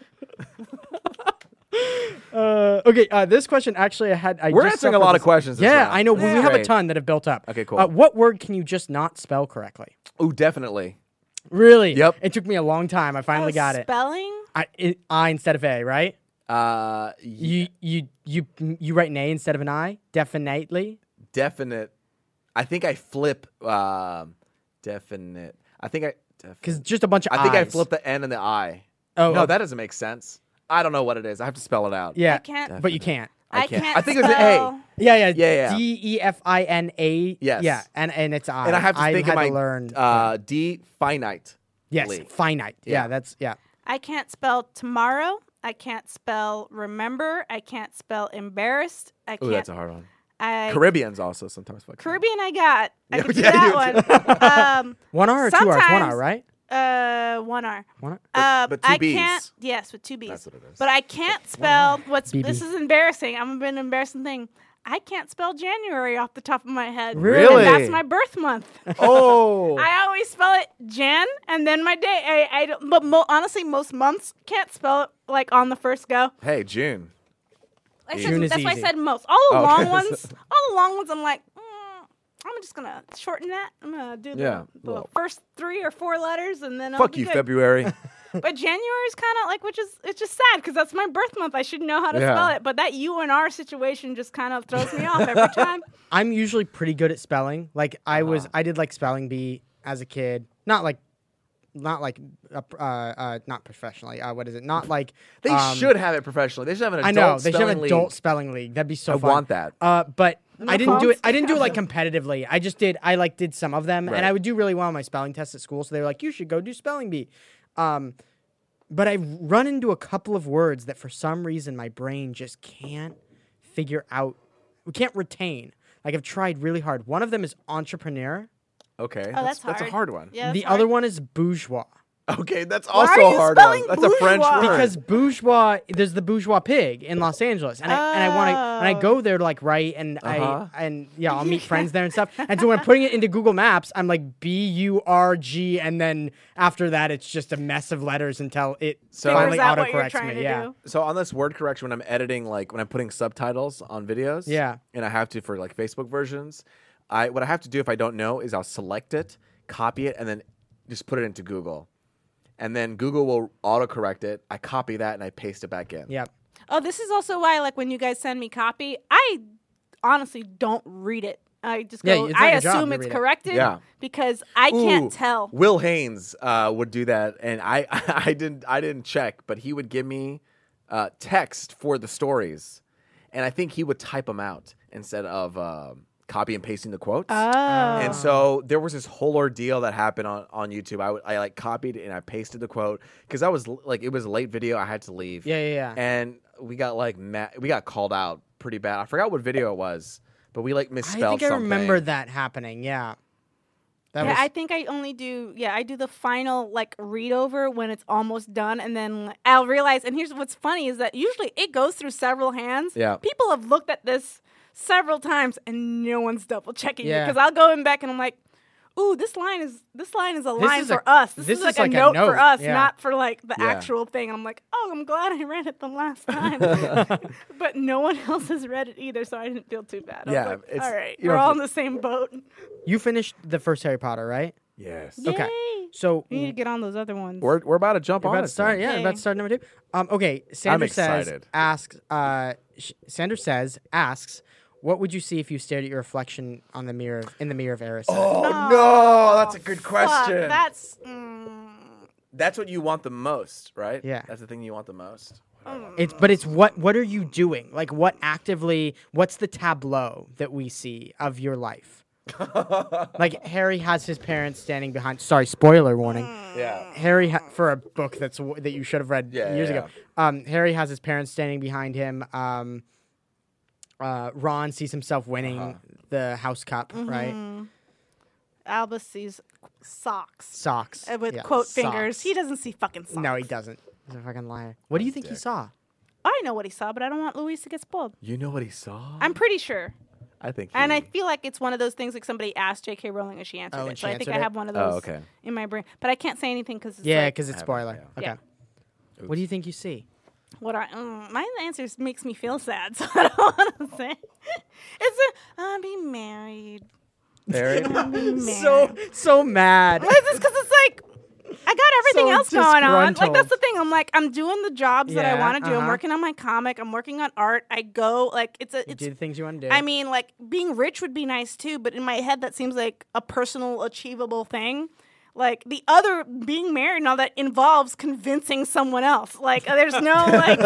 Okay, this question actually We're just answering a suffered lot of this- questions this Yeah, round. I know. We This is have a great. ton that have built up. Okay, cool. What word can you just not spell correctly? Ooh, definitely. Really? Yep. It took me a long time. I finally got it. Spelling? I instead of A, right? Yeah, You write an A instead of an I? Definitely. definite. I think I flip definite. I think I. Because just a bunch of I think I I's. flip the N and the I. Oh, no, okay. that doesn't make sense. I don't know what it is. I have to spell it out. Yeah. I can't. But you can't. I I can't. can't. I think it was an spell. A. Yeah, yeah. Yeah. DEFINA. Yes. Yeah, and it's I. And I have to think had of my to learn. D finite. yes, Lee. finite. Yeah, Yeah. that's yeah. I can't spell tomorrow. I can't spell remember. I can't spell embarrassed. I Ooh, can't. that's a hard one. I, Caribbeans also sometimes. Fuck you. Caribbean. I got. I Yeah, can do yeah, that one. One R or 2 R's? 1 R, Sometimes- right? 1 R. 1 R. But two I Bs. can't. Yes, with 2 B's. That's what it is. But I can't spell. What's BB. this is embarrassing. I'm an embarrassing thing. I can't spell January off the top of my head. Really? And that's my birth month. Oh. I always spell it Jan and then my day. I don't. But honestly, most months can't spell it like on the first go. Hey, June. June is That's why I easy. said most. All the Oh, long okay. ones. All the long ones. I'm like. I'm just gonna shorten that. I'm gonna do Yeah, the well. first 3 or 4 letters, and then I'll Fuck be you, good. February. But January is kind of like, it's just sad because that's my birth month. I should know how to Yeah. spell it. But that UNR situation just kind of throws me off every time. I'm usually pretty good at spelling. Like I Uh-huh. I did like spelling bee as a kid. Not professionally. What is it? Not like They should have it professionally. They should have an I adult know they should have spelling an league. adult spelling league. That'd be so I fun. want that. But I didn't do it. phones? I didn't do it like competitively. I just did. I like did some of them, Right. and I would do really well on my spelling tests at school. So they were like, "You should go do spelling bee." But I've run into a couple of words that for some reason my brain just can't figure out. We can't retain. Like I've tried really hard. One of them is entrepreneur. Okay, Oh, that's a hard. hard one. Yeah, The that's hard. other one is bourgeois. Okay, that's Why also are a you hard one. spelling That's a French bourgeois? word. Because bourgeois, there's the bourgeois pig in Los Angeles, and I want to, and I go there to like write, and I'll meet friends there and stuff. And so when I'm putting it into Google Maps, I'm like BURG, and then after that, it's just a mess of letters until it finally Figures out what you're autocorrects trying me. to Yeah, do. So on this word correction, when I'm editing, like when I'm putting subtitles on videos, Yeah. and I have to for like Facebook versions, what I have to do if I don't know is I'll select it, copy it, and then just put it into Google, and then Google will autocorrect it. I copy that and I paste it back in. yeah. Oh, this is also why, like, when you guys send me copy, I honestly don't read it. I just Yeah, go. it's not I your job assume to it's read it. corrected. Yeah. Because I can't tell. Will Haynes would do that, and I didn't check, but he would give me text for the stories, and I think he would type them out instead of copy and pasting the quotes. Oh. And so there was this whole ordeal that happened on YouTube. I like copied it and I pasted the quote because I was like, it was a late video. I had to leave. Yeah. And we got like we got called out pretty bad. I forgot what video it was, but we like misspelled I think I something. remember that happening. Yeah. That Yeah, was, I think I only do. Yeah, I do the final like read over when it's almost done, and then I'll realize. And here's what's funny is that usually it goes through several hands. Yeah. People have looked at this several times, and no one's double checking it Yeah. because I'll go in back and I'm like, "Ooh, this line is a line is for a- us. this This is is like like a a note note, for us, yeah. not for like the Yeah. actual thing." And I'm like, "Oh, I'm glad I read it the last time," but no one else has read it either, so I didn't feel too bad. I was Yeah, like, it's- all right, you we're know, all if- in the same boat. you finished the first Harry Potter, right? Yes. Yay. Okay. So We need to get on those other ones. We're about to jump We're on about it to start. then. Yeah, Okay. about to start number 2. Okay. Sandra excited. asks, what would you see if you stared at your reflection on the mirror in the mirror of Erised? Oh no, that's a good Fuck, question. that's That's what you want the most, right? Yeah. That's the thing you want the most. It's what are you doing? Like what's the tableau that we see of your life? Like Harry has his parents standing behind. Sorry, spoiler warning. Yeah. Harry for a book that you should have read Yeah, years yeah, ago. Harry has his parents standing behind him. Ron sees himself winning the house cup, right? Albus sees socks Socks with Yeah, quote fingers. socks. He doesn't see fucking socks. No, he doesn't. He's a fucking liar. What do you think he saw? I know what he saw, but I don't want Louise to get spoiled. You know what he saw? I'm pretty sure. I think. And I feel like it's one of those things like somebody asked J.K. Rowling and she answered Oh, it. and So she I think I answered it? have one of those okay. in my brain. But I can't say anything because it's Yeah, like, because it's I haven't, spoiler. yeah. Okay. Yeah. What do you think you see? my answer makes me feel sad, so I don't want to say. I'll be married. Harry. I'll be married. So mad. It's just because it's like I got everything So else going on. Like disgruntled. that's the thing. I'm like I'm doing the jobs that I Yeah, want to do. I'm uh-huh. working on my comic. I'm working on art. I go like You it's. do the things you want to do. I mean, like being rich would be nice too, but in my head that seems like a personal, achievable thing. Like the other being married and all that involves convincing someone else. Like there's no like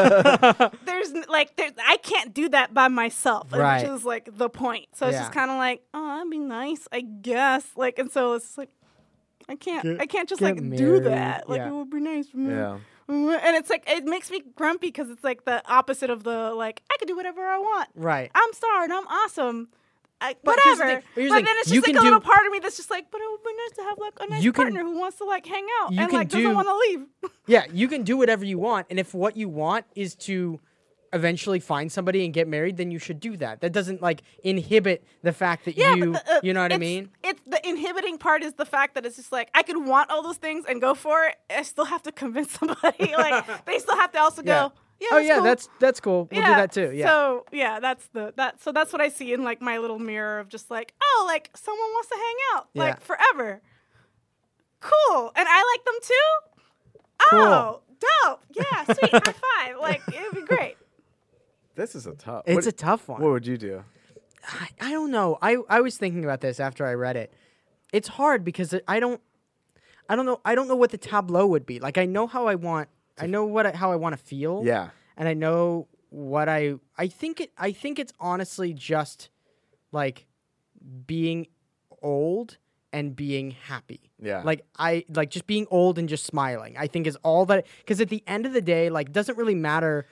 I can't do that by myself, Right. which is like the point. So it's Yeah. just kind of like, oh, that'd be nice, I guess. Like, and so it's like I can't just get like do married. that. Like Yeah. it would be nice for me. Yeah. And it's like it makes me grumpy because it's like the opposite of the like I can do whatever I want. right. I'm starred. I'm awesome. But here's the Whatever. thing- But here's then the thing. it's You just like can a little do- part of me that's just like, but it would be nice to have like a nice You can- partner who wants to like hang out you and can like do- doesn't want to leave. Yeah, you can do whatever you want, and if what you want is to eventually find somebody and get married, then you should do that. That doesn't like inhibit the fact that you, but you know what I it's- mean? It's the inhibiting part is the fact that it's just like I could want all those things and go for it. I still have to convince somebody. Like they still have to also Yeah. go. Yeah. Oh yeah, cool. that's cool. We'll do that too. Yeah. So yeah, that's what I see in like my little mirror of just like, oh, like someone wants to hang out Yeah. like forever. Cool. And I like them too? Cool. Oh, dope. Yeah, sweet. High five. Like it would be great. This is a tough. It's a tough one. What would you do? I don't know. I was thinking about this after I read it. It's hard because I don't know what the tableau would be. Like I know how I want. I know how I want to feel. Yeah. And I know what I think it's honestly just like being old and being happy. Yeah. Like just being old and just smiling. I think is all that, because at the end of the day, like, doesn't really matter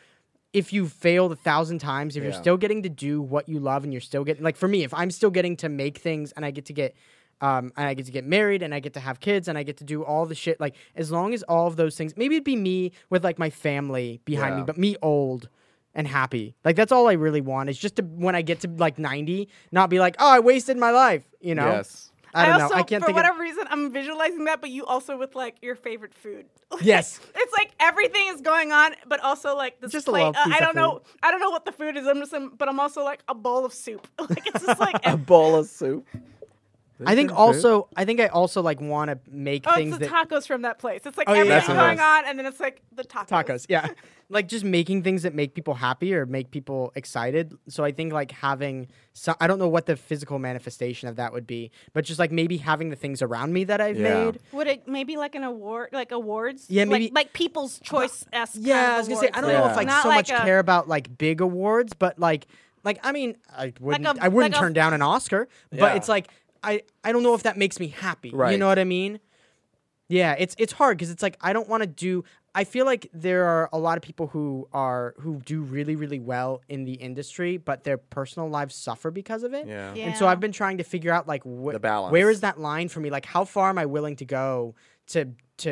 if you failed 1,000 times, if you're Yeah. still getting to do what you love and you're still getting, like for me, if I'm still getting to make things and I get to get married and I get to have kids and I get to do all the shit, like as long as all of those things, maybe it'd be me with like my family behind me, Yeah. but me old and happy. Like that's all I really want is just to, when I get to like 90, not be like, oh, I wasted my life, you know? Yes. I don't also, know. I can't for think whatever reason, I'm visualizing that, but you also with like your favorite food. Like, Yes. it's like everything is going on, but also like this Just a plate. little piece I of don't know. I don't know what the food is. But I'm also like a bowl of soup. Like it's just like A bowl of soup. I think I also like want to make oh, things it's the that tacos from that place. It's like Oh, yeah, everything yeah. going That's on, and then it's like the tacos, yeah. Like just making things that make people happy or make people excited. So I think like having some, I don't know what the physical manifestation of that would be, but just like maybe having the things around me that I've Yeah. made. Would it maybe like an award, like awards? Yeah, maybe- like People's Choice esque. Yeah, I was gonna say I don't know if like Not so like much care about like big awards, but like I mean I wouldn't a- I wouldn't like a- turn down an Oscar, but Yeah. it's like I don't know if that makes me happy. You Right. know what I mean? Yeah, it's hard because it's like I don't want to do. I feel like there are a lot of people who do really really well in the industry, but their personal lives suffer because of it. Yeah. Yeah. And so I've been trying to figure out like The balance. where is that line for me? Like how far am I willing to go to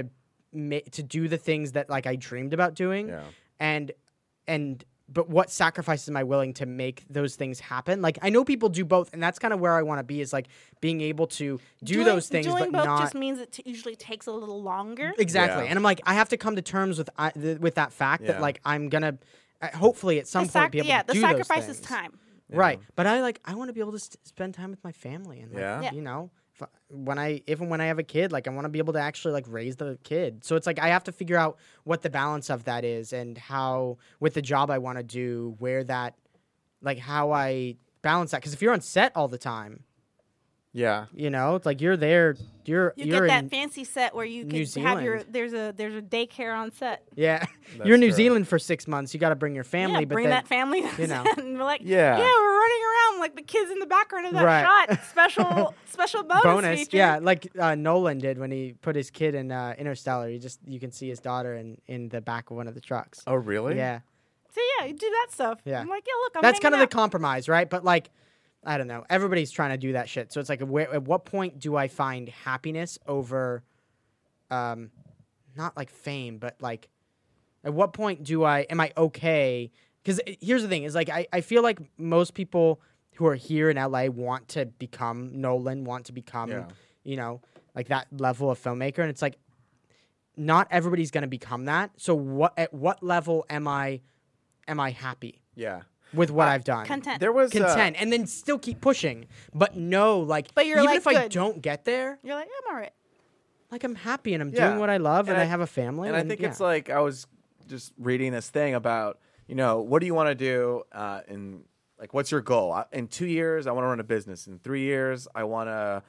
do the things that like I dreamed about doing? Yeah. And but what sacrifices am I willing to make those things happen? Like I know people do both, and that's kind of where I want to be. Is like being able to do those things, Doing but both not just means it usually takes a little longer. exactly. Yeah. And I'm like, I have to come to terms with with that fact Yeah. that like I'm gonna hopefully at some point be able to the do those sacrifice is things. time. Right. But I want to be able to spend time with my family and like, Yeah. Yeah. you know, when I have a kid, like I want to be able to actually like raise the kid. So it's like I have to figure out what the balance of that is and how with the job I want to do, where that like how I balance that. Because if you're on set all the time, Yeah. you know, it's like you're there, you're You get that in, fancy set where you New can have your Zealand. there's a daycare on set. yeah, That's you're in New true. Zealand for 6 months. You got to bring your family, Yeah, but bring then, that family. you know. and we're like, Yeah. we're running around like the kids in the background of that Right. shot. Special bonus feature. yeah, like Nolan did when he put his kid in Interstellar. You can see his daughter in the back of one of the trucks. Oh, really? Yeah, So yeah, you do that stuff. Yeah. I'm like, yeah, look, I'm that's kind of the hanging out. compromise, right? But like, I don't know. Everybody's trying to do that shit. So it's like, at what point do I find happiness over, not like fame, but like, at what point am I okay? Because here's the thing: is like I feel like most people who are here in LA want to become Nolan, want to become, Yeah. you know, like that level of filmmaker, and it's like, not everybody's gonna become that. So at what level am I happy Yeah. with what I've done? Content. There was Content, and then still keep pushing. But no, like, But you're even like, if I good. don't get there, You're like, I'm all right. like I'm happy and I'm Yeah. doing what I love, and And I I- have a family. And I think yeah. it's like I was just reading this thing about, what do you want to do in like what's your goal? In 2 years, I want to run a business. In 3 years, I want to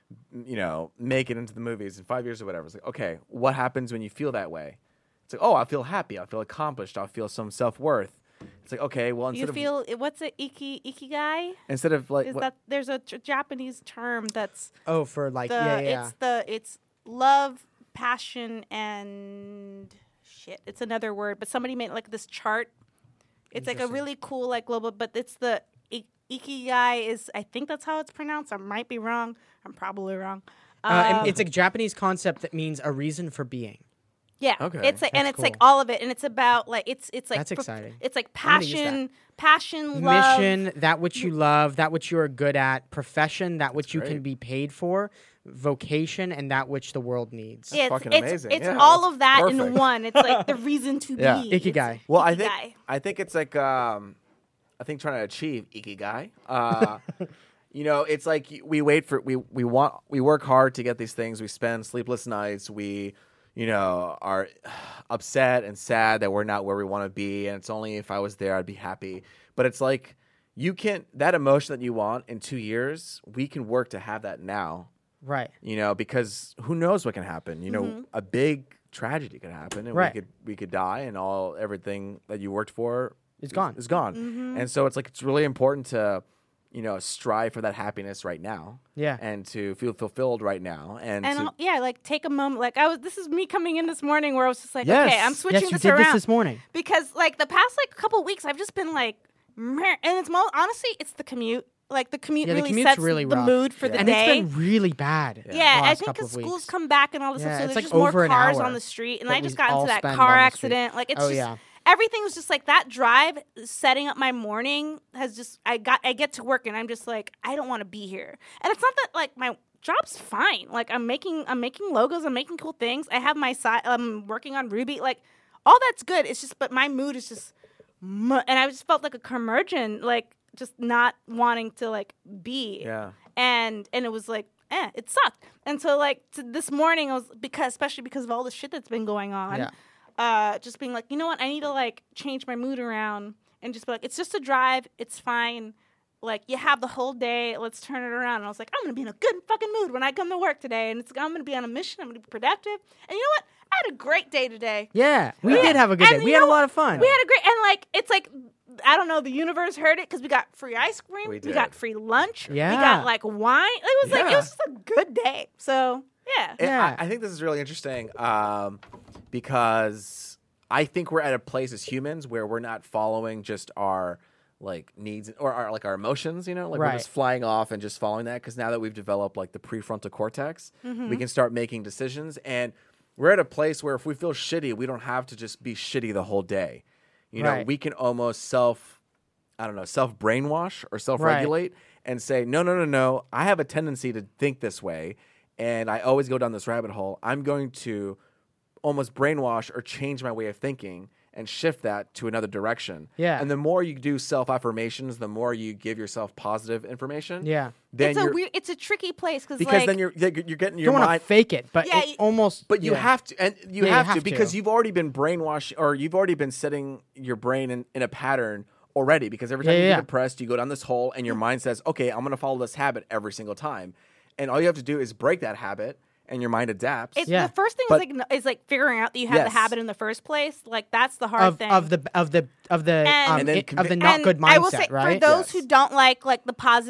make it into the movies. In 5 years or whatever. It's like, okay, what happens when you feel that way? It's like, oh, I feel happy. I feel accomplished. I feel some self-worth. It's like, okay, well, You feel what's it? Ikigai? instead of like Is what- that there's a Japanese term that's oh, for like, yeah. it's love, passion, and shit. It's another word, but somebody made like this chart. It's like a really cool like global, but it's the Ikigai is, I think that's how it's pronounced. I might be wrong. I'm probably wrong. And it's a Japanese concept that means a reason for being. Yeah. Okay. It's like, and That's it's like cool. all of it, and it's about like it's like That's exciting. It's like I'm gonna use that. passion, love. Mission, that which you love, that which you are good at, profession, that which you can great. be paid for, vocation, and that which the world needs. Yeah, fucking it's amazing. It's Yeah, all that's of that in perfect. one. It's like the reason to Yeah. be. Ikigai. It's Well, Ikigai. I think it's like I think trying to achieve ikigai. It's like we work hard to get these things. We spend sleepless nights. We are upset and sad that we're not where we want to be, and it's only if I was there I'd be happy. But it's like that emotion that you want in 2 years, we can work to have that now. Right. Because who knows what can happen? A big tragedy could happen, and Right. we could die, and everything that you worked for It's gone. Is gone. And so it's like it's really important to strive for that happiness right now. Yeah. And to feel fulfilled right now. And like take a moment. Like this is me coming in this morning where I was just like, Yes. okay, I'm switching Yes, you this did around. this morning. Because like the past like couple weeks, I've just been like, meh. And it's honestly, it's the commute. Like the commute Yeah, the really commute's sets really the rough. mood for the And day. it's been really bad. Yeah, the I last think couple because of schools weeks. come back and all this Yeah, stuff, so it's there's like just more over an cars hour on the street, and that I just we got into all that spend car on the street. accident. Like it's Oh, just yeah. everything was just like that drive setting up my morning has just I get to work and I'm just like I don't want to be here. And it's not that like my job's fine. Like I'm making logos, I'm making cool things. I have my side. I'm working on Ruby. Like all that's good. It's just but my mood is just and I just felt like a curmudgeon, like just not wanting to like be. Yeah. And it was like, it sucked. And so like this morning I was especially because of all the shit that's been going on. Yeah. Just being like, you know what, I need to like change my mood around and just be like, it's just a drive, it's fine. Like you have the whole day, let's turn it around. And I was like, I'm gonna be in a good fucking mood when I come to work today, and I'm gonna be on a mission. I'm gonna be productive. And you know what? I had a great day today. Yeah, we did have a good day. And We you had a know lot of fun. We had a great and like it's like I don't know, the universe heard it because we got free ice cream, We we got did. free lunch, Yeah. we got like wine. It was like it Yeah. was just a good day. So yeah. And Yeah. I think this is really interesting because I think we're at a place as humans where we're not following just our like needs or our emotions, like we're Right. just flying off and just following that. Because now that we've developed like the prefrontal cortex, Mm-hmm. we can start making decisions. And we're at a place where if we feel shitty, we don't have to just be shitty the whole day. Right. We can almost self brainwash or self-regulate and say, no. I have a tendency to think this way, and I always go down this rabbit hole. I'm going to almost brainwash or change my way of thinking and shift that to another direction. Yeah. And the more you do self-affirmations, the more you give yourself positive information. Yeah. Then It's a tricky place because like, then you're getting You your don't want mind. to fake it, but Yeah, it almost. But you yeah. have to, and you Yeah, you have to have because to. you've already been brainwashed, or you've already been setting your brain in a pattern already. Because every time Yeah, you yeah. get depressed, you go down this hole, and your mind says, "Okay, I'm going to follow this habit every single time," and all you have to do is break that habit, and your mind adapts. Yeah. The first thing But- is like figuring out that you have Yes. the habit in the first place. Like that's the hard of thing. of the And then And then of the not And good mindset, I will say right? for those Yes. who don't like the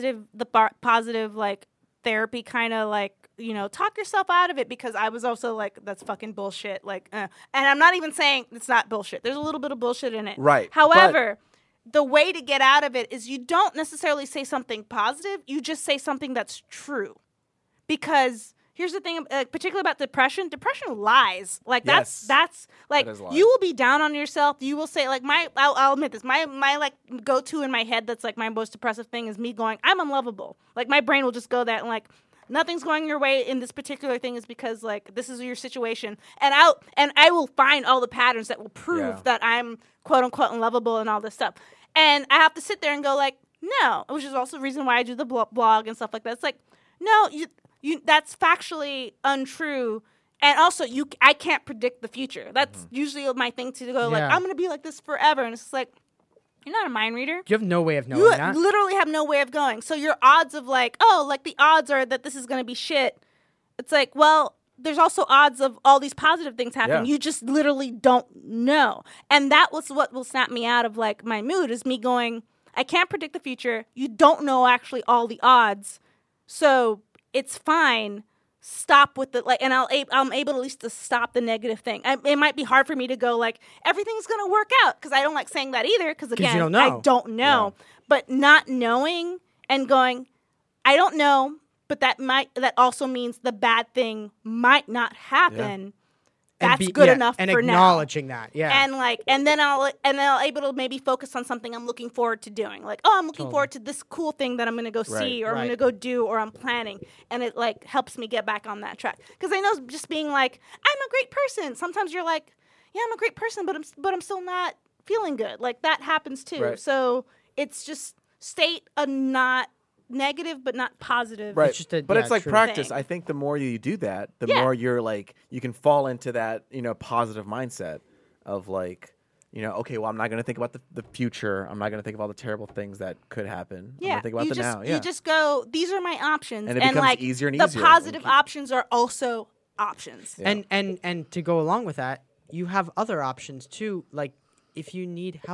positive like therapy kind of like talk yourself out of it, because I was also like that's fucking bullshit. Like, and I'm not even saying it's not bullshit. There's a little bit of bullshit in it. Right, However, the way to get out of it is you don't necessarily say something positive. You just say something that's true, because. Here's the thing, particularly about depression. Depression lies. Like Yes. that's like That is lying. you will be down on yourself. You will say like I'll admit this. My like go to in my head that's like my most depressive thing is me going I'm unlovable. Like my brain will just go that and like nothing's going your way in this particular thing is because like this is your situation. And I will find all the patterns that will prove Yeah. that I'm quote unquote unlovable and all this stuff. And I have to sit there and go like no, which is also the reason why I do the blog and stuff like that. It's like no, you that's factually untrue, and also I can't predict the future. That's usually my thing to go like Yeah. I'm gonna be like this forever, and it's just like you're not a mind reader. You have no way of knowing You that. literally have no way of going. So your odds of like the odds are that this is gonna be shit. It's like well, there's also odds of all these positive things happen. Yeah. You just literally don't know, and that was what will snap me out of like my mood is me going I can't predict the future. You don't know actually all the odds, so. It's fine. Stop with the like, and I'm able at least to stop the negative thing. It might be hard for me to go like everything's gonna work out because I don't like saying that either. Because again, you don't know. I don't know. But not knowing and going, I don't know. But that also means the bad thing might not happen. That's good enough and for now. acknowledging that, yeah. And then I'll able to maybe focus on something I'm looking forward to doing. Like, oh, I'm looking forward to this cool thing that I'm going to go see, or I'm going to go do, or I'm planning, and it like helps me get back on that track. Because I know just being like, I'm a great person. Sometimes you're like, yeah, I'm a great person, but I'm still not feeling good. Like that happens too. Right. So it's just state a not negative but not positive. Right. It's just a- but yeah, it's like true. practice. thing. I think the more you do that, the Yeah. more you're like you can fall into that, positive mindset of like, okay, well, I'm not going to think about the future. I'm not going to think of all the terrible things that could happen. I'm Yeah, going to think about you the just now. Yeah. you just go. These are my options, And it becomes like easier and the easier. positive And keep- options are also options. Yeah. And to go along with that, you have other options too. Like if you need help,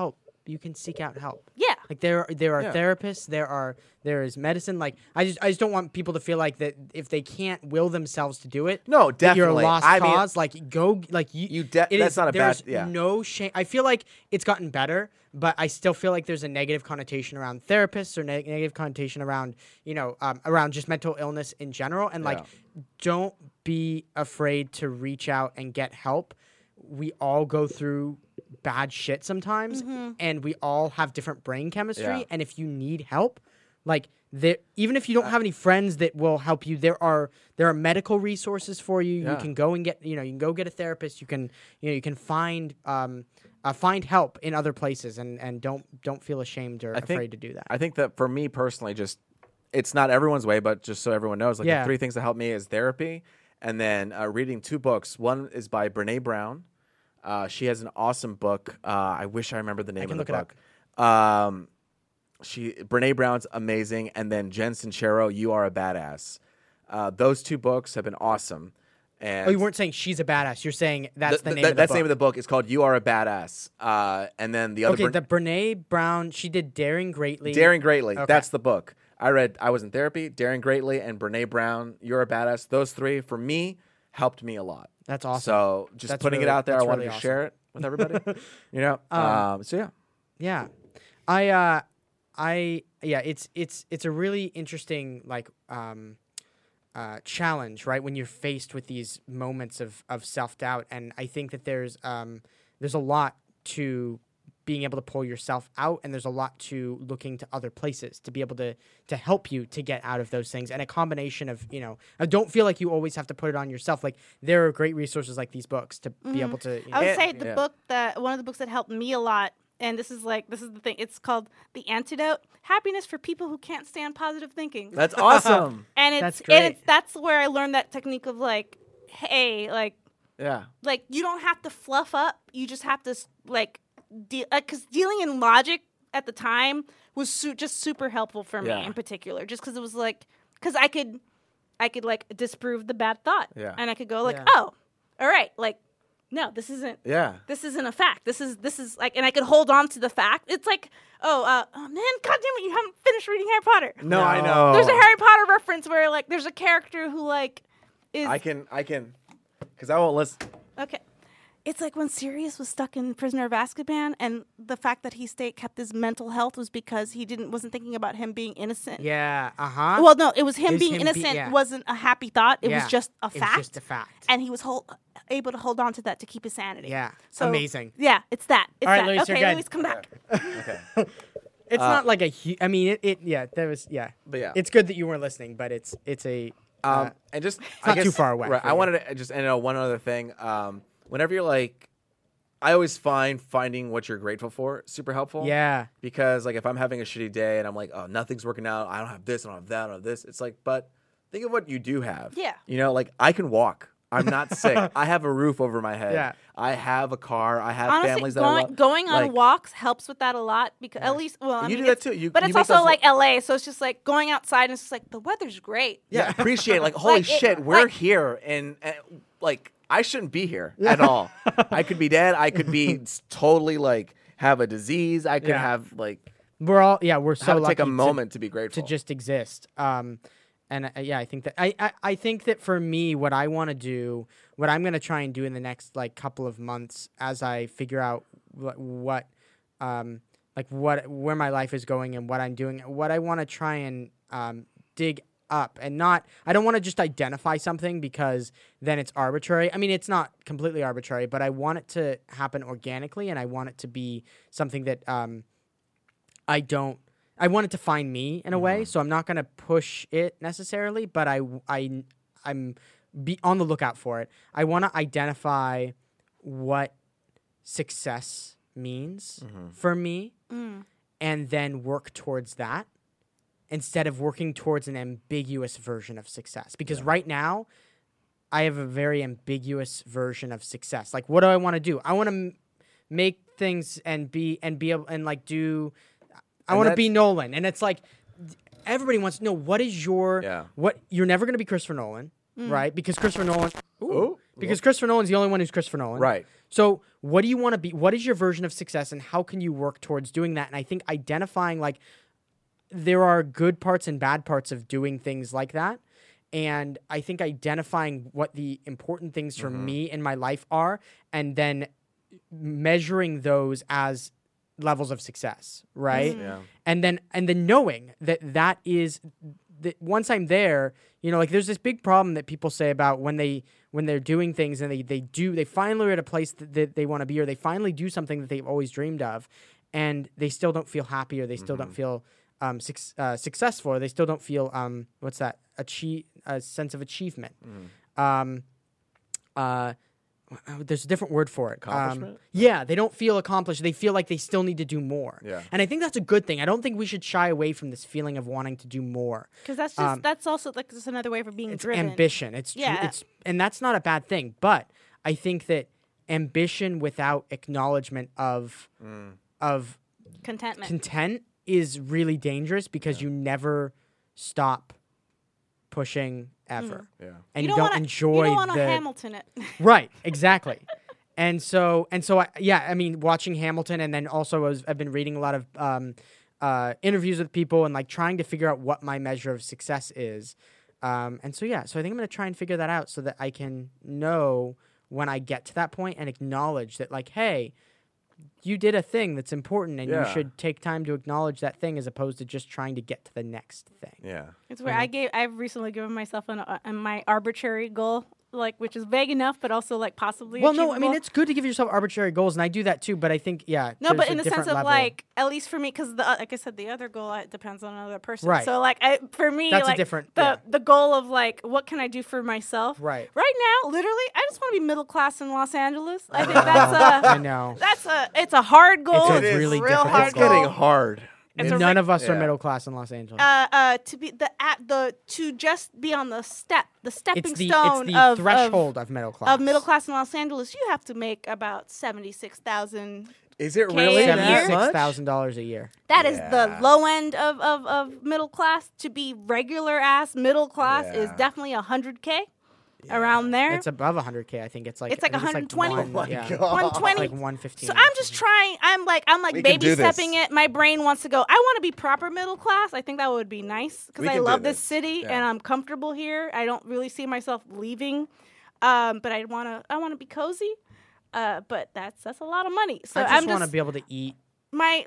you can seek out help. Yeah. Like there are Yeah. therapists, there is medicine. Like I just don't want people to feel like that if they can't will themselves to do it. No, that you're a definitely. lost I mean, cause. Like go like it that's is- not a bad- there's yeah. no shame. I feel like it's gotten better, but I still feel like there's a negative connotation around therapists or negative connotation around around just mental illness in general. And like, don't be afraid to reach out and get help. We all go through bad shit sometimes, and we all have different brain chemistry. Yeah. And if you need help, like even if you don't have any friends that will help you, there are medical resources for you. Yeah. You can go and get you can go get a therapist. You can find find help in other places, and don't feel ashamed or afraid to do that. I think that for me personally, just it's not everyone's way, but just so everyone knows, like Yeah. the 3 things that help me is therapy, and then reading 2 books. One is by Brene Brown. She has an awesome book. I wish I remember the name can of the look it book. Brene Brown's amazing, and then Jen Sincero, You Are a Badass. Those 2 books have been awesome. And Oh, you weren't saying she's a badass. You're saying that's the name of the that's book. the name of the book. It's called You Are a Badass. And then the other Okay, the Brene Brown, she did Daring Greatly. Daring Greatly. Okay. That's the book. I was in therapy, Daring Greatly, and Brene Brown, You're a Badass. Those 3, for me, helped me a lot. That's awesome. So just That's putting really- it out there, I that's wanted really to awesome. share it with everybody. So yeah. Yeah, it's a really interesting challenge, right? When you're faced with these moments of self-doubt, and I think that there's a lot to being able to pull yourself out, and there's a lot to looking to other places to be able to help you to get out of those things, and a combination of I don't feel like you always have to put it on yourself. Like there are great resources like these books to be able to I would And- say the yeah. book one of the books that helped me a lot, and this is the thing. It's called The Antidote: Happiness for People Who Can't Stand Positive Thinking. That's awesome. And That's that's where I learned that technique of like, hey, Yeah. like you don't have to fluff up. You just have to because dealing in logic at the time was just super helpful for me Yeah. in particular. Just because it was because I could like disprove the bad thought, Yeah. and I could go like, Yeah. oh, all right, like no, this isn't. Yeah. This isn't a fact. This is like, and I could hold on to the fact. It's like, oh man, God damn it, you haven't finished reading Harry Potter. No, I know. There's a Harry Potter reference where like there's a character who like is I can, because I won't listen. okay. It's like when Sirius was stuck in Prisoner of Azkaban, and the fact that he kept his mental health was because he wasn't thinking about him being innocent. Yeah. Uh-huh. Well, no, it was him It was being him innocent yeah. wasn't a happy thought. It Yeah. was just a It fact. was just a fact. And he was able to hold on to that to keep his sanity. Yeah. So, Amazing. Yeah, it's that. It's All right, that. Luis, you're okay, good. Luis, come back. Okay. It's not like a I mean, there was, But yeah. It's good that you weren't listening, but it's a, And just not too far away Right. for I you. wanted to just one other thing. Whenever you're like, I always find finding what you're grateful for super helpful. yeah. Because like if I'm having a shitty day and I'm like, oh, nothing's working out. I don't have this. I don't have that. I don't have this. It's like, but think of what you do have. Yeah. You know, like I can walk. I'm not sick. I have a roof over my head. Yeah. I have a car. I have Honestly, families that I love. going on Like, walks helps with that a lot because at least, well, I You mean, do that it's- too. but You it's make also those- like LA, so it's just like going outside and it's just like the weather's great. Yeah, appreciate it. Like, holy Like, shit, we're like- here. And like, I shouldn't be here at all. I could be dead. I could be totally like have a disease. I could Yeah. have like We're so have to lucky take a moment to be grateful. to just exist. And I think that I think that for me, what I want to do, what I'm going to try and do in the next like couple of months, as I figure out where my life is going and what I'm doing, what I want to try and dig up, and not, I don't want to just identify something because then it's arbitrary. I mean, it's not completely arbitrary, but I want it to happen organically, and I want it to be something that I want it to find me in a way, so I'm not going to push it necessarily, but I'm be on the lookout for it. I want to identify what success means for me, and then work towards that instead of working towards an ambiguous version of success. Because right now, I have a very ambiguous version of success. Like, what do I want to do? I want to make things and be able and like do. I want to be Nolan, and it's like everybody wants to know what is your Yeah. what you're never going to be Christopher Nolan, right? Because Christopher Nolan, Ooh, Because Christopher Nolan's the only one who's Christopher Nolan. Right. So what do you want to be? What is your version of success, and how can you work towards doing that? And I think identifying, like, there are good parts and bad parts of doing things like that. And I think identifying what the important things for me in my life are, and then measuring those as levels of success, right? Yeah. And then knowing that is that once I'm there, like there's this big problem that people say about when they're doing things and they finally are at a place that they want to be, or they finally do something that they've always dreamed of, and they still don't feel happy, or they still don't feel successful, or they still don't feel a sense of achievement. There's a different word for it. Accomplishment? Yeah, they don't feel accomplished. They feel like they still need to do more. Yeah. And I think that's a good thing. I don't think we should shy away from this feeling of wanting to do more. Because that's also like just another way for being It's driven. ambition. And that's not a bad thing. But I think that ambition without acknowledgement of Contentment. content is really dangerous, because you never stop pushing ever. Yeah. And you don't don't wanna, enjoy you don't want to the Hamilton it. Right, exactly. and so I mean, watching Hamilton, and then also I've been reading a lot of interviews with people, and like trying to figure out what my measure of success is. So I think I'm going to try and figure that out so that I can know when I get to that point and acknowledge that, like, hey, you did a thing that's important, and you should take time to acknowledge that thing, as opposed to just trying to get to the next thing. Yeah. It's where I've recently given myself my arbitrary goal, like, which is vague enough, but also like possibly. Well, no, I achievable. mean, it's good to give yourself arbitrary goals, and I do that too. But I think, No, there's but a in the sense different of level. like, at least for me, because like I said, the other goal depends on another person. Right. So like, for me, That's a like different- the goal of like, what can I do for myself? Right. Right now, literally, I just want to be middle class in Los Angeles. I think that's I know. it's a hard goal. It's a really real difficult hard It's getting goal. hard. It's a None of us are yeah. middle class in Los Angeles. To be to just be on the stepping it's the stone of threshold of middle class. of middle class in Los Angeles. You have to make about $76,000. Is it Okay, really a that year? much? $76,000 a year. That is the Yeah. low end of middle class. To be regular ass middle class is Yeah. definitely $100K, around there. It's above 100K. I think it's like It's like I think 120. one- Oh my yeah. God. 120. Like 115. So I'm just trying. I'm like We can baby do this. stepping it. My brain wants to go. I want to be proper middle class. I think that would be nice because We I can do love this this. city Yeah. and I'm comfortable here. I don't really see myself leaving, but I want to be cozy. But that's a lot of money. So I I'm just want to be able to eat. my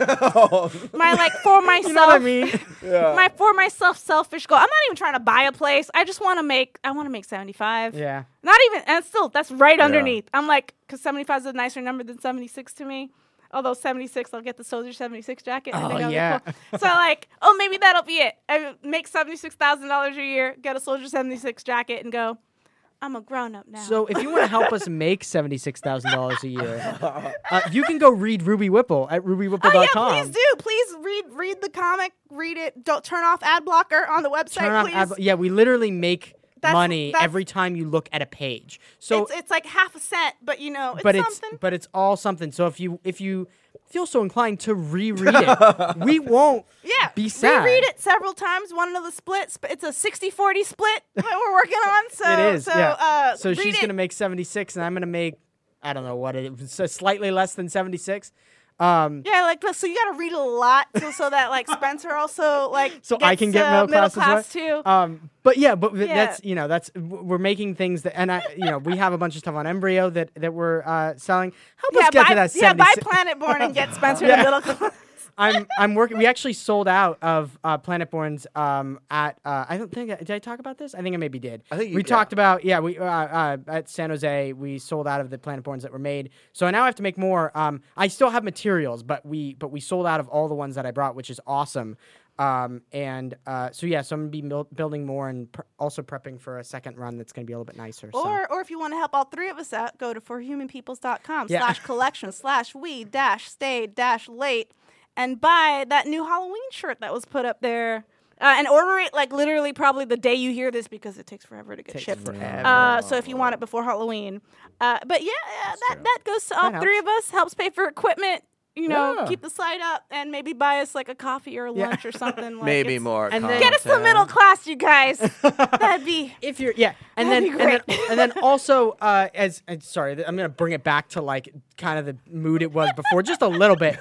for myself. You know what I mean? My for myself selfish goal. I'm not even trying to buy a place. I just want to make. I want to make 75. Yeah. Not even, and still, that's right underneath. I'm like, because 75 is a nicer number than 76 to me. Although 76, I'll get the Soldier 76 jacket. I think Oh, that'll be yeah. cool. So like, oh, maybe that'll be it. I make $76,000 a year, get a Soldier 76 jacket, and go, I'm a grown up now. So if you want to help us make $76,000 a year, you can go read Ruby Whipple at rubywhipple.com. Oh yeah, please do. Please read the comic. Read it. Don't turn off ad blocker on the website, Turn off please. yeah, we literally make That's- money that's- every time you look at a page. So it's like half a cent, but it's something. but it's all something. So if you feel so inclined to reread it, we won't Yeah, be sad. reread it several times. Want another split? It's a 60-40 split that we're working on. So It is. So, yeah. So read she's it. gonna make 76, and I'm gonna make I don't know what it is, so slightly less than 76. Yeah, like so you got to read a lot so that like Spencer also like So I can get middle class as too. But Yeah. that's we're making things that, and we have a bunch of stuff on Embryo that we're selling. Help us get to that 76. buy Planet Born and get Spencer the middle class. I'm working. We actually sold out of Planet Born's at I don't think did I talk about this? I think I maybe did. I think we talked about we at San Jose we sold out of the Planet Borns that were made. So now I have to make more. I still have materials, but we sold out of all the ones that I brought, which is awesome. So I'm gonna be building more and also prepping for a second run that's gonna be a little bit nicer. Or if you want to help all three of us out, go to forhumanpeoples.com Yeah. /collection/we-stay-late and buy that new Halloween shirt that was put up there. And order it like literally probably the day you hear this because it takes forever to get shipped. So if you want it before Halloween. But that goes to all That three helps. of us. Helps pay for equipment. Yeah. keep the site up and maybe buy us like a coffee or a lunch or something. Like Maybe it's- more. And then- Get us the middle class, you guys. That'd be. If you're and That'd then be and then, great. and then also sorry, I'm gonna bring it back to like kind of the mood it was before, just a little bit.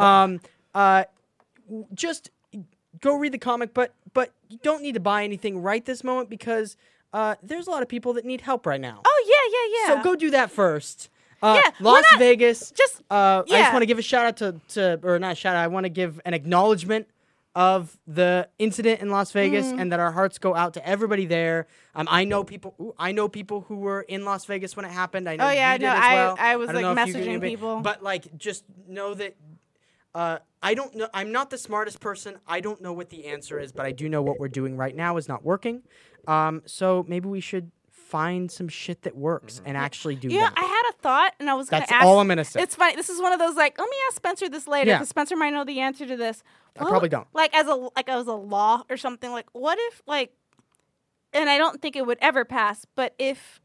Just go read the comic, but you don't need to buy anything right this moment because there's a lot of people that need help right now. Oh yeah. So go do that first. Yeah, we're Las not- Vegas. just- I just yeah. want to give a shout out to or not a shout out. I want to give an acknowledgement of the incident in Las Vegas, Mm. and that our hearts go out to everybody there. I know people. I know people who were in Las Vegas when it happened. I know. Oh, yeah, you did no, as well. I was, don't like, know if you messaging could- people. But like, just know that. I don't know. I'm not the smartest person. I don't know what the answer is, but I do know what we're doing right now is not working. So maybe we should find some shit that works and actually do Yeah, that. I had a thought, and I was going That's to ask. all I'm gonna say. It's funny. This is one of those like, let me ask Spencer this later Yeah. because Spencer might know the answer to this. I probably don't. Like as a law or something. Like, what if like, and I don't think it would ever pass. But if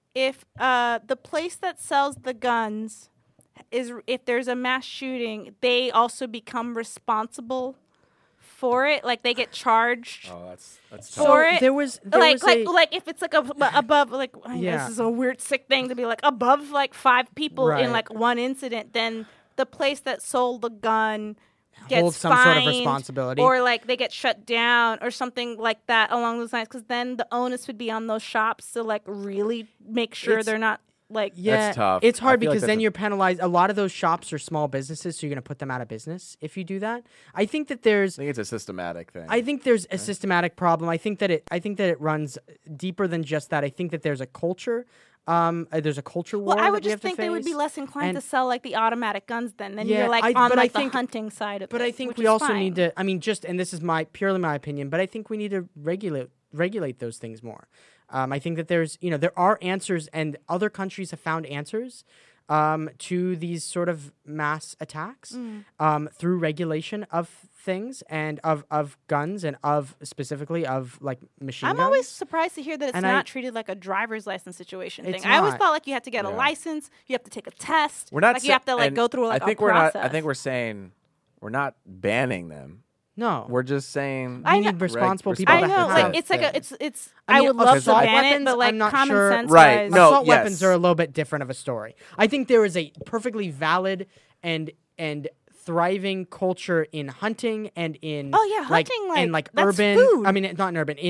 the place that sells the guns if there's a mass shooting, they also become responsible for it. Like they get charged. Oh, that's So- tough. for it, there was like if it's like above like I know Yeah. this is a weird sick thing to be like above like 5 people Right. in like one incident, then the place that sold the gun gets Holds some sort of fined, responsibility. or like they get shut down or something like that along those lines, because then the onus would be on those shops to like really make sure It's- they're not like Yeah, tough. It's I hard feel like because that's then a- you're penalized. A lot of those shops are small businesses, so you're going to put them out of business if you do that. I think that there's I think it's a systematic thing. I think there's a systematic problem. I think that it runs deeper than just that. I think that there's a culture. There's a culture war. well, I would that we have just think to they would be face. less inclined And- to sell like the automatic guns then. Then Yeah, you're like I- on but I like think- the hunting side of it. But I think which we is also fine. need to. I mean, just and this is purely my opinion, but I think we need to regulate those things more. I think that there are answers, and other countries have found answers to these sort of mass attacks through regulation of things and of guns and of specifically of like machine I'm guns. always surprised to hear that it's And not I- treated like a driver's license situation It's thing. I always not. thought like you had to get a Yeah. license, you have to take a test. We're not. like you have to like and go through like I think a we're process. not. I think we're saying we're not banning them. no. We're just saying I We know- need responsible people. I to know, have like it. it's like Yeah. a, it's. I I, mean, would love to assault ban it, weapons, but like I'm not common sure. sense Right, wise, no, Assault yes. weapons are a little bit different of a story. I think there is a perfectly valid and thriving culture in hunting and in Oh, yeah, hunting, like, and like that's urban. food. I mean, not in urban.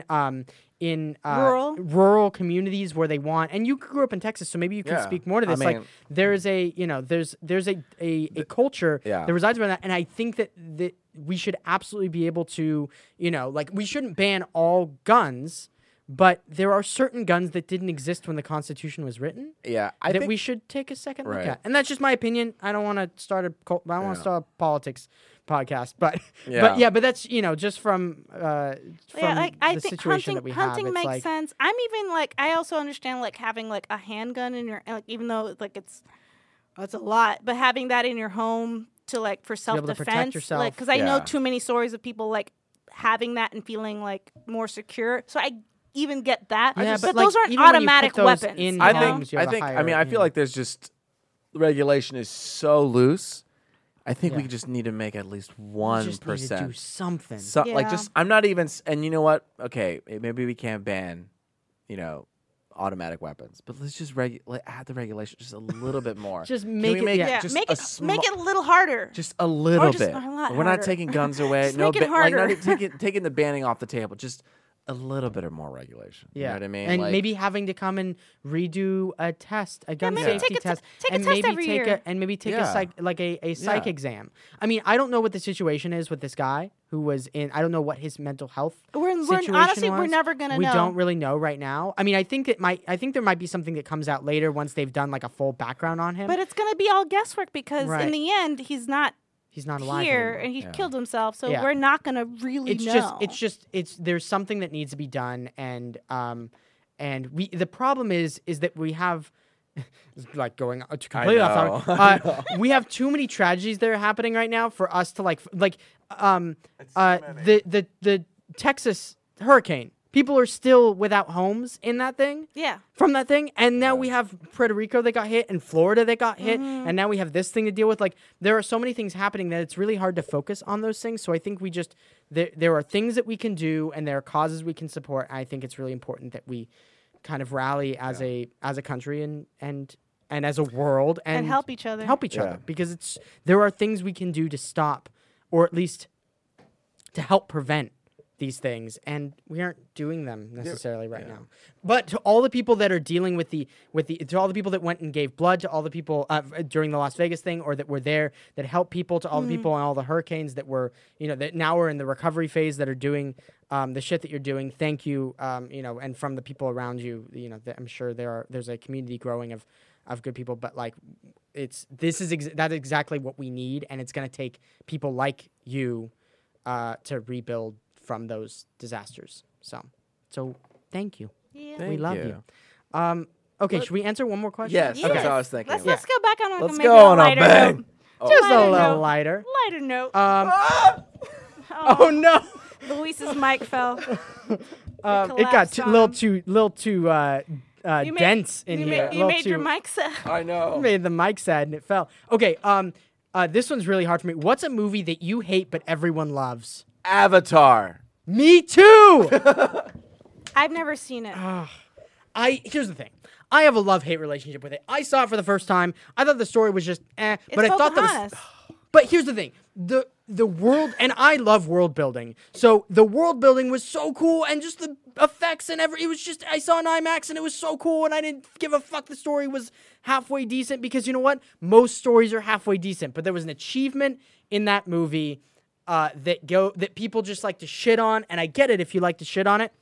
In Rural? rural communities where they want. And you grew up in Texas, so maybe you can Yeah. speak more to I this. Like mean- there's a there's a culture Yeah. that resides around that, and I think that we should absolutely be able to like we shouldn't ban all guns. But there are certain guns that didn't exist when the Constitution was written yeah. I that think we should take a second look Right. at, and that's just my opinion. I don't want to start I don't want Yeah. to start a politics podcast, but Yeah. but that's just from yeah, like I the think situation hunting that we hunting have. It's makes like, sense. I'm even like I also understand like having like a handgun in your like even though like it's a lot, but having that in your home to like for self able to protect defense, yourself. like because I know Yeah. too many stories of people like having that and feeling like more secure. So I even get that. Yeah, but like, those aren't even when you automatic put those weapons. in you I know? think. homes, you I have a think. I higher, mean, I feel like there's just regulation is so loose. I think we Yeah. just need to make at least we 1%. just need to do something. So, like, Yeah. just I'm not even. And you know what? Okay, maybe we can't ban, automatic weapons, but let's just add the regulation just a little bit more. Just Can make we it- make yeah. yeah, just make a it make it a little harder. just a little just bit. a lot We're not harder. taking guns away. Just no, make it like not harder. even taking the banning off the table. Just a little bit of more regulation. You know what I mean? and Like, maybe having to come and redo a test, a gun maybe safety take a test, take a and test maybe every take year. and maybe take a Yeah. psych a psych Yeah. exam. I mean, I don't know what the situation is with this guy who was in. I don't know what his mental health situation Honestly, we're was. never gonna We know. don't really know right now. I mean, I think there might be something that comes out later once they've done like a full background on him. But it's gonna be all guesswork because Right. in the end, he's not he's not alive here anymore. and he Yeah. killed himself. So Yeah. we're not gonna really It's know. there's something that needs to be done, and the problem is that we have like going to completely off know. topic. We have too many tragedies that are happening right now for us to the Texas hurricane People are still without homes in that thing. Yeah. From that thing, and now we have Puerto Rico that got hit and Florida that got hit, and now we have this thing to deal with. Like, there are so many things happening that it's really hard to focus on those things. So I think we just there are things that we can do, and there are causes we can support. I think it's really important that we kind of rally as a country and as a world And help each other. Yeah. because there are things we can do to stop, or at least to help prevent these things, and we aren't doing them necessarily right now. But to all the people that are dealing with the to all the people that went and gave blood, to all the people during the Las Vegas thing, or that were there that helped people, to all the people in all the hurricanes that were, that now are in the recovery phase, that are doing the shit that you're doing. Thank you, and from the people around you, that I'm sure there's a community growing of good people, but like that's exactly what we need, and it's going to take people like you to rebuild from those disasters. So thank you. Yeah. We love you. Okay, should we answer one more question? Yes, Yes. that's what I was thinking. Let's go back on Let's maybe go a on a lighter bang. note. Just Lighter a little note. lighter. Lighter note. Oh no! Luis's mic fell. It got a little too dense in here. You made your mic sad. I know. Made the mic sad and it fell. Okay, this one's really hard for me. What's a movie that you hate but everyone loves? Avatar. Me too. I've never seen it. Here's the thing. I have a love-hate relationship with it. I saw it for the first time. I thought the story was just but I thought that was. Pocahontas. But here's the thing. The world, and I love world building. So the world building was so cool, and just the effects and it was just, I saw an IMAX and it was so cool, and I didn't give a fuck the story was halfway decent, because you know what? Most stories are halfway decent, but there was an achievement in that movie that people just like to shit on, and I get it if you like to shit on it.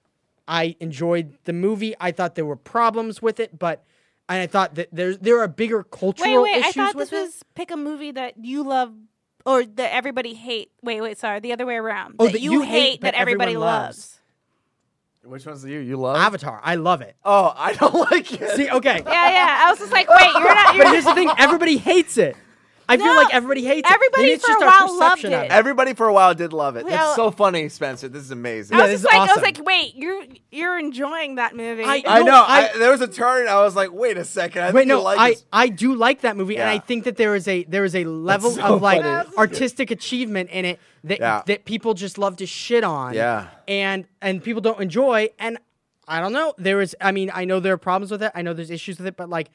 I enjoyed the movie. I thought there were problems with it, and I thought that there are bigger cultural Wait, issues I thought with this was pick a movie that you love or that everybody hate. Wait, sorry, the other way around. Oh, that that you you hate hate that but everybody everyone loves. Which one's you? You love? Avatar. I love it. Oh, I don't like it. See, okay. Yeah. I was just like, wait, you're not. You're But here's the thing, everybody hates it. I feel No, like everybody hates it. everybody Maybe it's for just a our while perception loved of it. Everybody for a while did love it. Well- That's so funny, Spencer. This is amazing. Yeah, I this was is like, awesome. wait, you're enjoying that movie. I I No, know. There was a turn. I was like, wait a second. I Wait, think you no, like this. I do like that movie, and I Yeah. think that there is a level so of like funny. artistic achievement in it that Yeah. that people just love to shit on. Yeah. And people don't enjoy, and I don't know. I know there are problems with it. I know there's issues with it, but like,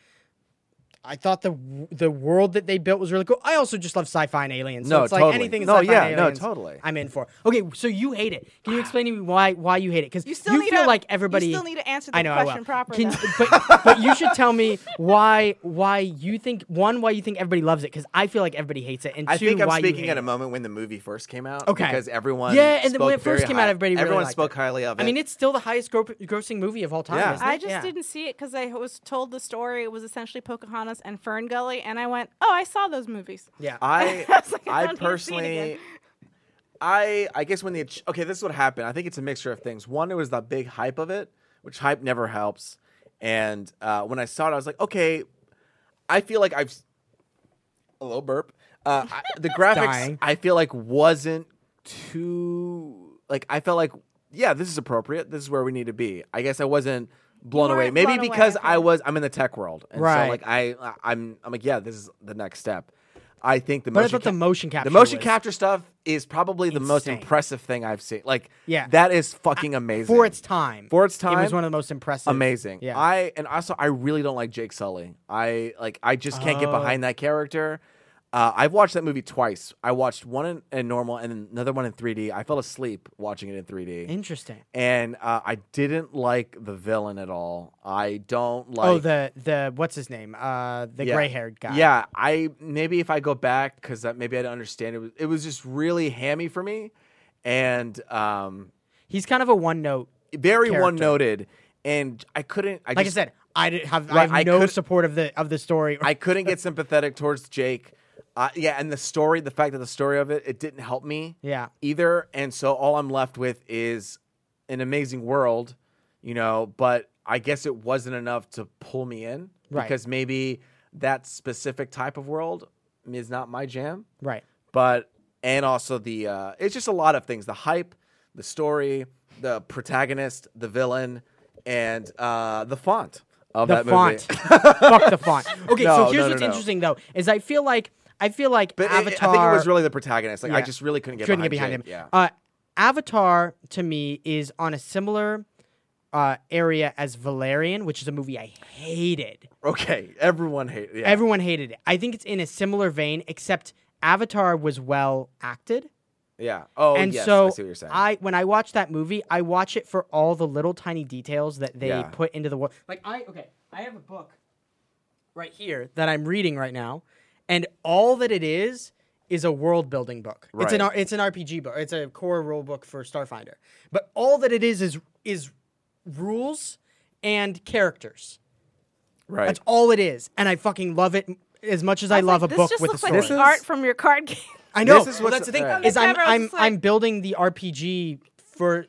I thought the world that they built was really cool. I also just love sci-fi and aliens. So No, it's like totally. anything No, sci-fi yeah, and no, aliens, totally. I'm in for. Okay, so you hate it. Can you explain to me why you hate it? Because you still need feel to, like everybody. You still need to answer the I know, question I will. properly. But you should tell me why you think everybody loves it, because I feel like everybody hates it, and I two, think I'm why you speaking hate at a it. moment when the movie first came out. Okay. Because everyone. Yeah, and then when it spoke first very came out, high- everybody really everyone liked spoke it. highly of it. I mean, it's still the highest grossing movie of all time. Yeah. Isn't it? I just Yeah. didn't see it because I was told the story. It was essentially Pocahontas and Fern Gully, and I went, "Oh, I saw those movies." Yeah. I was like, I I don't need to see it personally, again. I guess when this is what happened. I think it's a mixture of things. One, there was the big hype of it, which hype never helps. And when I saw it, I was like, okay, I feel like I've a little burp. The graphics, Dying. I feel like wasn't too like. I felt like, yeah, this is appropriate. This is where we need to be. I guess I wasn't blown You away. weren't Maybe blown away, because okay. I'm in the tech world, and Right. so like I'm like, yeah, this is the next step. I think the But I motion thought the motion capture. the motion was- capture stuff is probably the most insane. impressive thing I've seen. Like, Yeah. that is fucking amazing. for its time. For its it time, was one of the most impressive. amazing. Yeah. I really don't like Jake Sully. I just can't get Oh. behind that character. I've watched that movie twice. I watched one in normal and another one in 3D. I fell asleep watching it in 3D. Interesting. And I didn't like the villain at all. I don't like. Oh, the what's his name? The Yeah. gray-haired guy. Yeah, maybe if I go back, because maybe I don't understand it was just really hammy for me, and He's kind of a one-note. very character. one noted, and I couldn't. Like I said, I have I no could- support of the story. I couldn't get sympathetic towards Jake. Yeah, and the fact that the story of it didn't help me. Yeah. Either, and so all I'm left with is an amazing world, But I guess it wasn't enough to pull me in, Right. because maybe that specific type of world is not my jam. Right. But and also it's just a lot of things: the hype, the story, the protagonist, the villain, and the font of The that font. movie. Fuck the font. Okay, No, so here's no, what's no. interesting though is I feel like But Avatar. I think it was really the protagonist. Like I Yeah. just really couldn't get couldn't behind get behind Jake. him. Yeah. Avatar to me is on a similar area as Valerian, which is a movie I hated. Okay. Everyone hated. Yeah. Everyone hated it. I think it's in a similar vein, except Avatar was well acted. Yeah. Oh, And yes. so I see what you're saying. when I watch that movie, I watch it for all the little tiny details that they Yeah. put into the world. Like I have a book right here that I'm reading right now, and all that it is a world building book. Right. It's an RPG book. It's a core rule book for Starfinder. But all that it is rules and characters. Right. That's all it is, and I fucking love it as much as I love a this book just with a looks story. like the art from your card game. I know. This is Well, what's- that's the thing. yeah. Is On the cover, I was just I'm like- building the RPG for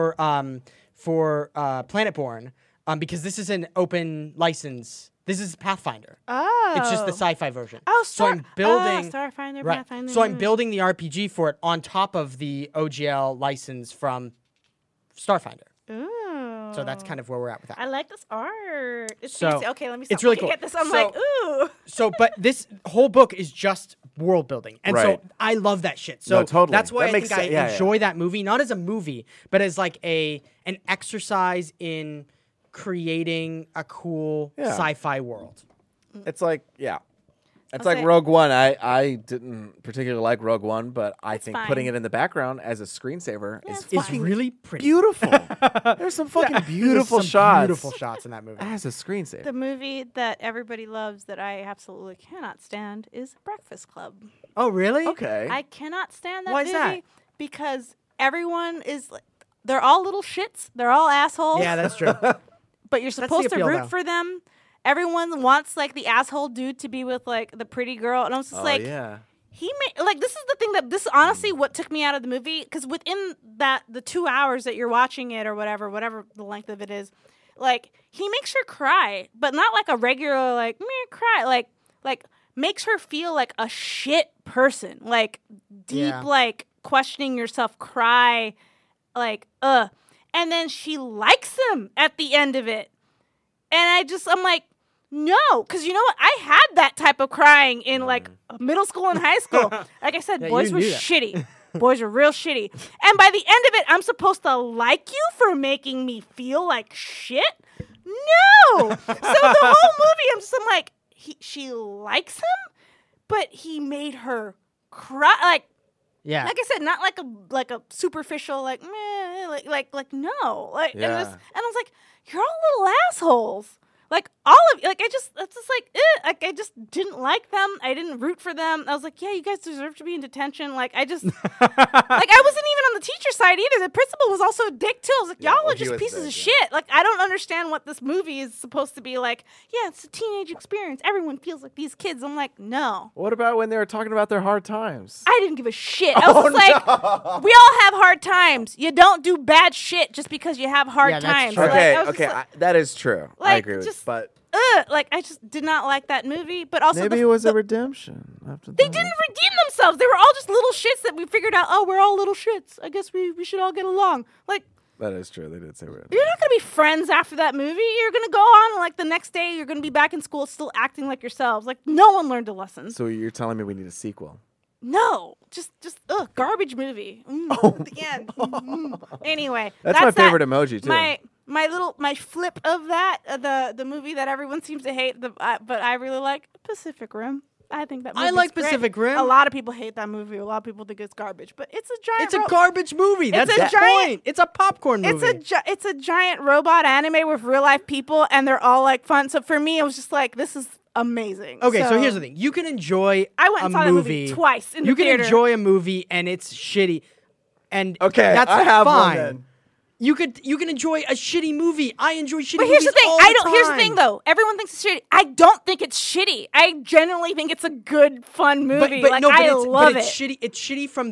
Planetborn because this is an open license. This is Pathfinder. Oh. It's just the sci-fi version. Oh, so I'm building Starfinder, right. Pathfinder. So I'm building the RPG for it on top of the OGL license from Starfinder. Ooh. So that's kind of where we're at with that. I like this art. It's So, fancy. Okay, let me stop it's really looking cool. at this. I'm So- like, ooh. So, but this whole book is just world building, and Right. so I love that shit. So No, totally. that's why That I makes think I sense. Yeah, yeah. enjoy that movie, not as a movie, but as like an exercise in creating a cool Yeah. sci-fi world. It's like, yeah. It's I'll like say- Rogue One. I didn't particularly like Rogue One, but I think fine. putting it in the background as a screensaver Yeah, is it's It's fine. really pretty. beautiful. There's some fucking beautiful There's some shots. Beautiful shots in that movie. As a screensaver. The movie that everybody loves that I absolutely cannot stand is Breakfast Club. Oh, really? Okay. I cannot stand that Why is movie that? because everyone is like, they're all little shits. They're all assholes. Yeah, that's true. but you're the supposed to appeal, root though. for them. Everyone wants like the asshole dude to be with like the pretty girl, and I was just Oh, like, yeah. he made like this is the thing that this honestly what took me out of the movie because within that the 2 hours that you're watching it or whatever the length of it is, like he makes her cry, but not like a regular like meh cry, like makes her feel like a shit person, like deep Yeah. like questioning yourself, cry, like and then she likes him at the end of it, and I'm like. No, because you know what? I had that type of crying in like middle school and high school. Like I said, Yeah, boys you were knew that. shitty. Boys were real shitty. And by the end of it, I'm supposed to like you for making me feel like shit? No. So the whole movie, I'm like, she likes him, but he made her cry. Yeah. Like I said, not like a superficial like meh, like no, like and Yeah. I was like, you're all little assholes. Like all of like it's just like like I just didn't like them. I didn't root for them. I was like, yeah, you guys deserve to be in detention. Like I just like I wasn't even on the teacher side either. The principal was also a dick too. I was like, Yeah, y'all well, are he just was pieces big, of yeah. shit. Like I don't understand what this movie is supposed to be like. Yeah, it's a teenage experience. Everyone feels like these kids. I'm like, no. What about when they were talking about their hard times? I didn't give a shit. I was just like, we all have hard times. You don't do bad shit just because you have hard Yeah, that's times. true. Like, Okay, I was just okay, like, that is true. I like, agree with just- but like I just did not like that movie. But also, maybe the, it was the, a redemption after they that. didn't redeem themselves. They were all just little shits that we figured out. Oh, we're all little shits. I guess we should all get along. Like That is true. They did say we're you're not gonna be friends after that movie. You're gonna go on and, like the next day. You're gonna be back in school, still acting like yourselves. Like no one learned a lesson. So you're telling me we need a sequel? No, just garbage movie. At the end. Anyway, That's my that. favorite emoji too. My flip of that the movie that everyone seems to hate but I really like Pacific Rim. I think that I movie's like great. Pacific Rim. A lot of people hate that movie. A lot of people think it's garbage, but it's a giant. It's a garbage movie. That's a the giant- point. It's a popcorn movie. It's a giant robot anime with real life people, and they're all like fun. So for me, it was just like this is amazing. Okay, so here's the thing. You can enjoy I went and a saw that movie movie twice in the You can theater. enjoy a movie and it's shitty. And Okay, that's I have one fine. then. You can enjoy a shitty movie. I enjoy shitty But movies here's the thing. all I don't. Here's the time. thing, though. Everyone thinks it's shitty. I don't think it's shitty. I genuinely think it's a good, fun movie. But like no, but I it's, love but it's it. shitty. It's shitty from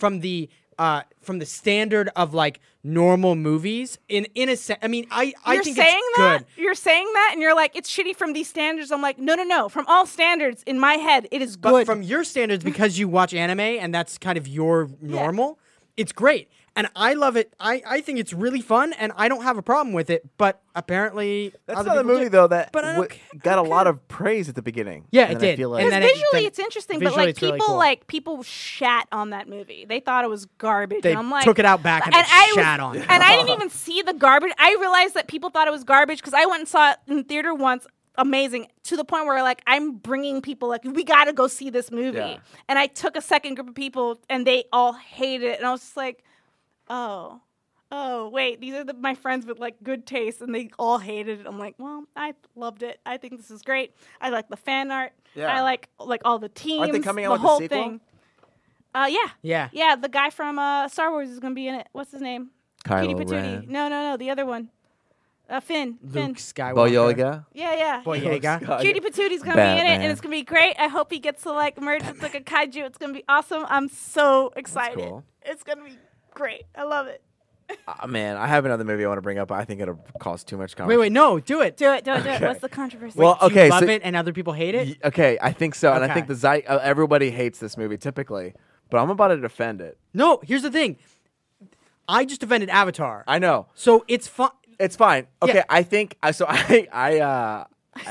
the standard of like normal movies. In a sense, I mean, I You're think saying it's that? good. You're saying that, and you're like, it's shitty from these standards. I'm like, no. From all standards, in my head, it is But good. from your standards, because you watch anime and that's kind of your normal, it's great. and I love it. I think it's really fun, and I don't have a problem with it. But apparently, That's other another people movie do. though that But I don't got a care. lot of praise at the beginning. Yeah, And it then I did. feel like- And Because then visually then it's interesting, but visually like it's really people cool. people shat on that movie. They thought it was garbage. They and I'm like, took it out back and shat on it. And I didn't even see the garbage. I realized that people thought it was garbage because I went and saw it in theater once. Amazing, to the point where like I'm bringing people like, we got to go see this movie. Yeah. And I took a second group of people and they all hated it, and I was just like, oh wait, these are my friends with like good taste, and they all hated it. I'm like, well, I loved it. I think this is great. I like the fan art. Yeah. I like all the teams. Aren't they coming out the with a whole sequel? thing. Yeah. Yeah. The guy from Star Wars is gonna be in it. What's his name? Cutie Kylo Patootie. Ren. No, the other one. Finn. Luke Skywalker. Boyega. Yeah. Boyega. Cutie Patootie's gonna be in it, Batman. and it's gonna be great. I hope he gets to like merge with like a kaiju. It's gonna be awesome. I'm so excited. cool. It's gonna be great. I love it. Man, I have another movie I want to bring up, but I think it'll cause too much Wait, conversation. no, do it. Do it. Okay. What's the controversy? Well, Do you okay, love so it and other people hate it. Okay, I think so, and I Okay. think everybody hates this movie typically, but I'm about to defend it. No, here's the thing. I just defended Avatar, I know so it's fun. it's fine. Okay, Yeah. I think so. I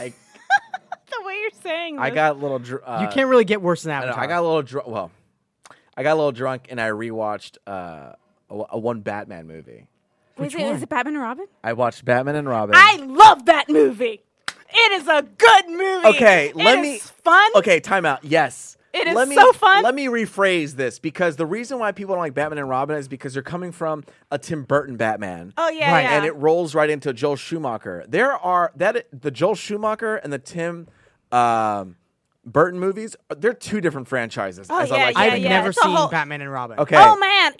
the way you're saying this. I got a little. You can't really get worse than I know, Avatar. I got a little drunk. Well, I got a little drunk, and I rewatched a one Batman movie. Is one? it Batman and Robin? I watched Batman and Robin. I love that movie. It is a good movie. Okay, let It me- is fun. Okay, time out. Yes. It is let me, so fun. Let me rephrase this, because the reason why people don't like Batman and Robin is because they're coming from a Tim Burton Batman. Oh yeah, Right, yeah. And it rolls right into Joel Schumacher. The Joel Schumacher and the Tim Burton movies, they're two different franchises. Oh, as I yeah, like to yeah, I've think. yeah. never It's a seen whole- Batman and Robin. Okay. Oh man,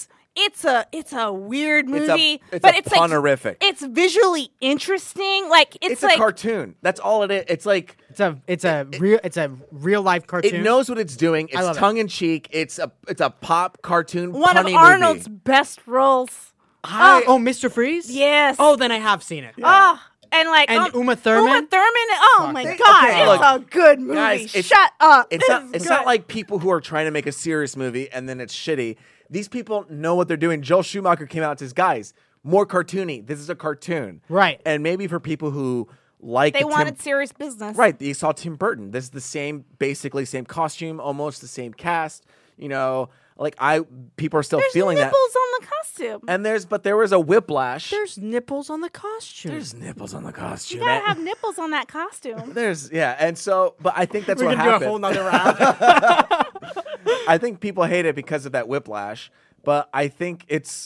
it's a weird movie, it's but a it's like punerific. it's visually interesting. Like It's like a cartoon. That's all it is. It's like It's a real life cartoon. it knows what it's doing. I love It's it. tongue in cheek. It's a pop cartoon. one of punny Arnold's movie. best roles. Oh, Mr. Freeze. Yes. Oh, then I have seen it. And like And Uma Thurman? Uma Thurman. Oh Fuck my that. god, Okay, it's look, a good movie. guys, it's- Shut up. It's not. This is It's not good. like people who are trying to make a serious movie and then it's shitty. These people know what they're doing. Joel Schumacher came out and says, "Guys, more cartoony. This is a cartoon." Right. And maybe for people who like they the wanted Tim, serious business. right, you saw Tim Burton. This is the same, basically same costume, almost the same cast. You know, like people are still There's feeling that. nipples on the costume. And but there was a whiplash. There's nipples on the costume. There's nipples on the costume. You gotta man. have nipples on that costume. And so, but I think that's We're what gonna happened. do a whole nother round. I think people hate it because of that whiplash, but I think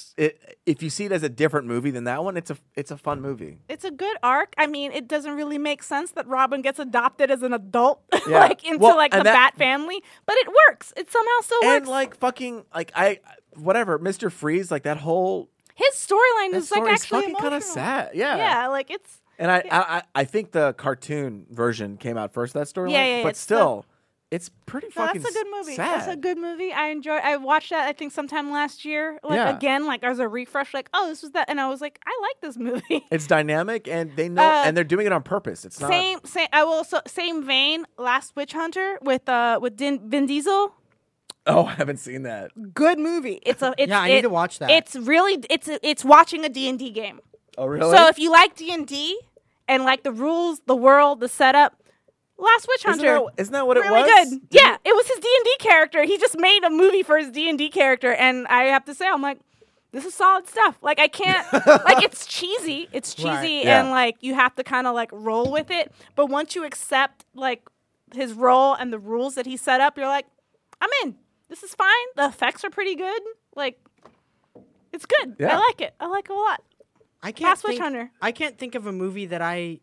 if you see it as a different movie than that one, it's a fun movie. It's a good arc. I mean, it doesn't really make sense that Robin gets adopted as an adult, Yeah. like into Well, like the and that- Bat family, but it works. It somehow still And works. like fucking like whatever, Mr. Freeze, like that whole His storyline that is like story is actually fucking kind of emotional. sad. Yeah. Yeah, like it's And I think the cartoon version came out first of that storyline. Yeah, But it's still, it's pretty no, fucking that's a good movie. sad. That's a good movie. I watched that I think sometime last year. Like Yeah. again, like as a refresh, like, oh, this was that, and I was like, I like this movie. It's dynamic, and they know, and they're doing it on purpose. It's not. Same. I will. Same vein. Last Witch Hunter with Vin Diesel. Oh, I haven't seen that. Good movie. It's a. It's, Yeah, I need to watch that. It's really. It's watching a D&D game. Oh, really? So if you like D&D and like the rules, the world, the setup, Last Witch Hunter. Isn't that what it really was? good. Yeah, it was his D&D character. He just made a movie for his D&D character, and I have to say, I'm like, this is solid stuff. Like I can't, like it's cheesy. It's cheesy, Right. Yeah. and like you have to kind of like roll with it. But once you accept like his role and the rules that he set up, you're like, I'm in. This is fine. The effects are pretty good. Like, it's good. Yeah. I like it. I like it a lot. I can't Last Witch think, Hunter. I can't think of a movie that I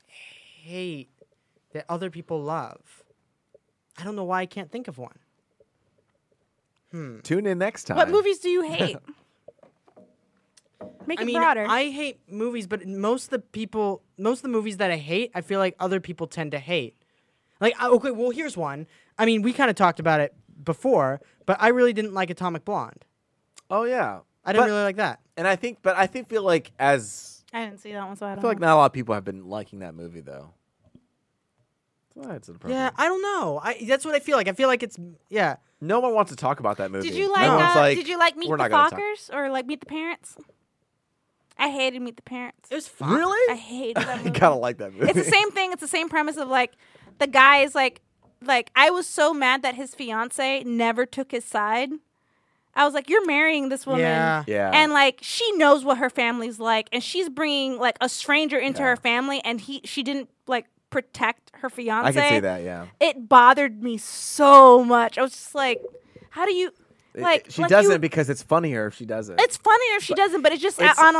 hate that other people love. I don't know why I can't think of one. Tune in next time. What movies do you hate? Make I it mean, broader. I hate movies, but most of the movies that I hate, I feel like other people tend to hate. Like, okay, well, here's one. I mean, we kind of talked about it before, but I really didn't like Atomic Blonde. Oh yeah, I didn't But- really like that. And I feel like I didn't see that one, so I I don't feel like know. not a lot of people have been liking that movie though. Why it's inappropriate. Yeah, I don't know. That's what I feel like. I feel like it's No one wants to talk about that movie. Did you No one's like? Did you like Meet we're the not gonna talk. Fockers or like Meet the Parents? I hated Meet the Parents. It was fun. Really? I hated that I movie. kind of like that movie. It's the same thing. It's the same premise of like the guy is like I was so mad that his fiance never took his side. I was like, you're marrying this woman. Yeah. Yeah. And like she knows what her family's like, and she's bringing like a stranger into her family, and she didn't like protect her fiance. I can see that. Yeah. It bothered me so much. I was just like, how do you like? She like doesn't you- because it's funnier if she doesn't. It's funnier if she doesn't, but it's just it's- on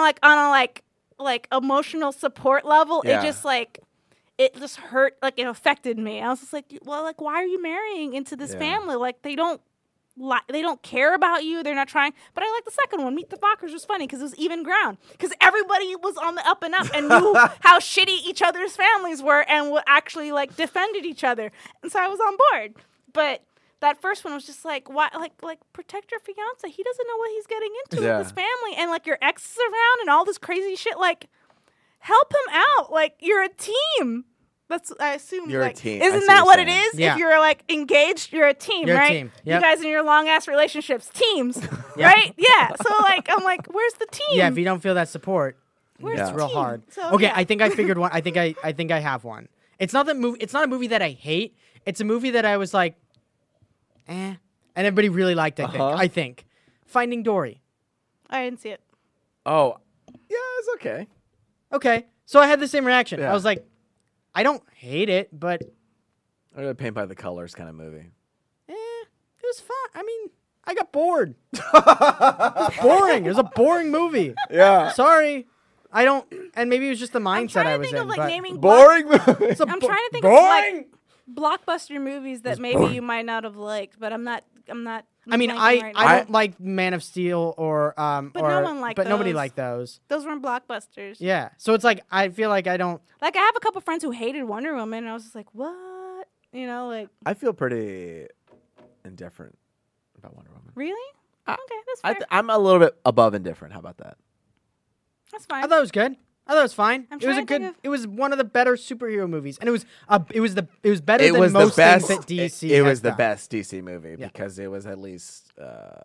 a emotional support level. Yeah. It just like it just hurt. Like it affected me. I was just like, well, like why are you marrying into this Yeah. family? Like they don't care about you. They're not trying. But I like the second one. Meet the Fockers was funny because it was even ground. Because everybody was on the up and up and knew how shitty each other's families were and actually like defended each other. And so I was on board. But that first one was just like, why? Like protect your fiance. He doesn't know what he's getting into Yeah. with his family, and like your ex is around and all this crazy shit. Like, help him out. Like you're a team. That's I assume. You're a like, team. I Isn't see that what what you're it saying. is? Yeah. If you're like engaged, you're a team, You're a right? team. Yep. You guys in your long ass relationships, teams, Yeah. right? Yeah. So like, I'm like, where's the team? Yeah, if you don't feel that support, Where's Yeah. it's the real team? hard. So, Okay, yeah. I think I figured one. I think I have one. It's not that movie. It's not a movie that I hate. It's a movie that I was like, and everybody really liked. I think Finding Dory. I didn't see it. Oh, yeah, it's okay. Okay, so I had the same reaction. Yeah. I was like, I don't hate it, but I'm gonna paint by the colors kind of movie. it was fun. I mean, I got bored. It was boring. It was a boring movie. Yeah. Sorry, I don't. And maybe it was just the I'm mindset trying I to was think in. of like but naming Boring movie. it's a I'm bo- trying to think boring. of like blockbuster movies that maybe you might not have liked, but I'm not. I mean, blanking I right I now. don't like Man of Steel or But or, no one liked but nobody those. liked those. Those weren't blockbusters. Yeah, so it's like I feel like I don't. Like I have a couple friends who hated Wonder Woman, and I was just like, what? You know, like I feel pretty indifferent about Wonder Woman. really? Okay, that's fair. I'm a little bit above indifferent. How about that? That's I fine. thought it was good. I thought it was fine. I'm It was a trying to think good. of- It was one of the better superhero movies, and it was better It than was most the best. things that DC. It has was the done. best DC movie Yeah. because it was at least,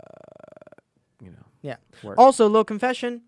Yeah. work. Also, little confession.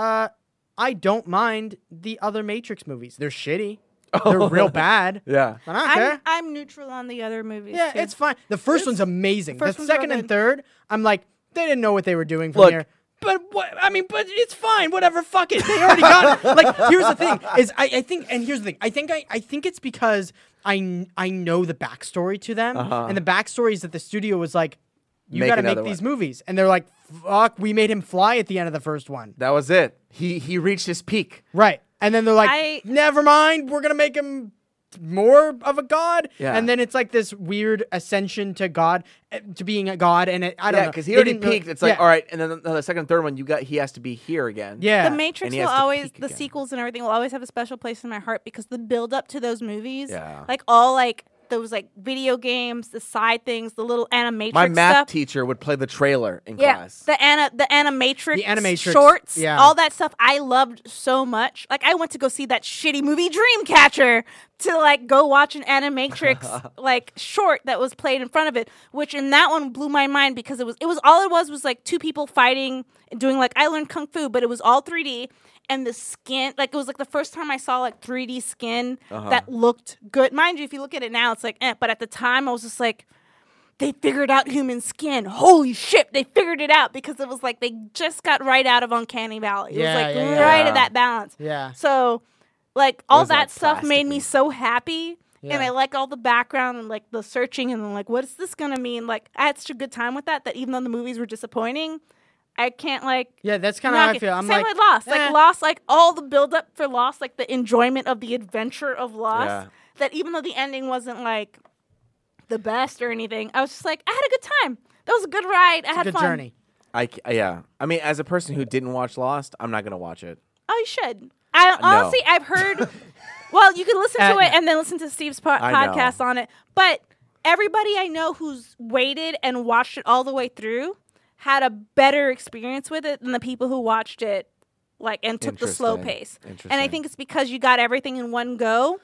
I don't mind the other Matrix movies. They're shitty. They're real bad. Yeah. I don't care. I'm neutral on the other movies. Yeah, too. it's fine. The first one's amazing. first The one's real second and good. third, I'm like, they didn't know what they were doing from Look. here. But what? I mean, but it's fine. Whatever. Fuck it. They already got it. Like, here's the thing: is I think, and here's the thing: I think it's because I know the backstory to them, and the backstory is that the studio was like, you Make got to make another these one. movies, and they're like, fuck, we made him fly at the end of the first one, That was it. He reached his peak. right? And then they're like, never mind, we're gonna make him more of a god, Yeah. and then it's like this weird ascension to god, to being a god, and I don't Yeah, know, because he They already didn't really- peaked. It's like, yeah. all right, and then the second and third one, he has to be here again. Yeah, The Matrix And he will has to always, peak the again. sequels and everything will always have a special place in my heart because the build up to those movies, Yeah. like all like those like video games, the side things, the little animatrix My math stuff. teacher would play the trailer in Yeah, class. the animatrix, The Animatrix, shorts, yeah. all that stuff I loved so much. Like I went to go see that shitty movie Dreamcatcher to like go watch an Animatrix like short that was played in front of it, which in that one blew my mind because it was all it was like two people fighting and doing like I learned kung fu, but it was all 3D. And the skin, like it was like the first time I saw like 3D skin that looked good. Mind you, if you look at it now, it's like, but at the time I was just like, they figured out human skin. Holy shit, they figured it out because it was like they just got right out of Uncanny Valley. It Yeah, was like yeah, right yeah. at that balance. Yeah. So, like all was, that like, stuff made me plasticky. so happy. And Yeah. I like all the background and like the searching and then like, what is this gonna mean? Like I had such a good time with that even though the movies were disappointing, I can't like Yeah, that's kind of how I knock it. feel. I'm Same like, with Lost. eh. Like Lost, like all the build up for Lost, like the enjoyment of the adventure of Lost. Yeah. That even though the ending wasn't like the best or anything, I was just like, I had a good time. That was a good ride. I had good fun. journey. Yeah. I mean, as a person who didn't watch Lost, I'm not gonna watch it. Oh, you should. I honestly, I've heard. Well, you can listen to it and then listen to Steve's I know. podcast on it. But everybody I know who's waited and watched it all the way through had a better experience with it than the people who watched it like and took the slow Interesting. pace. And I Interesting. think it's because you got everything in one go.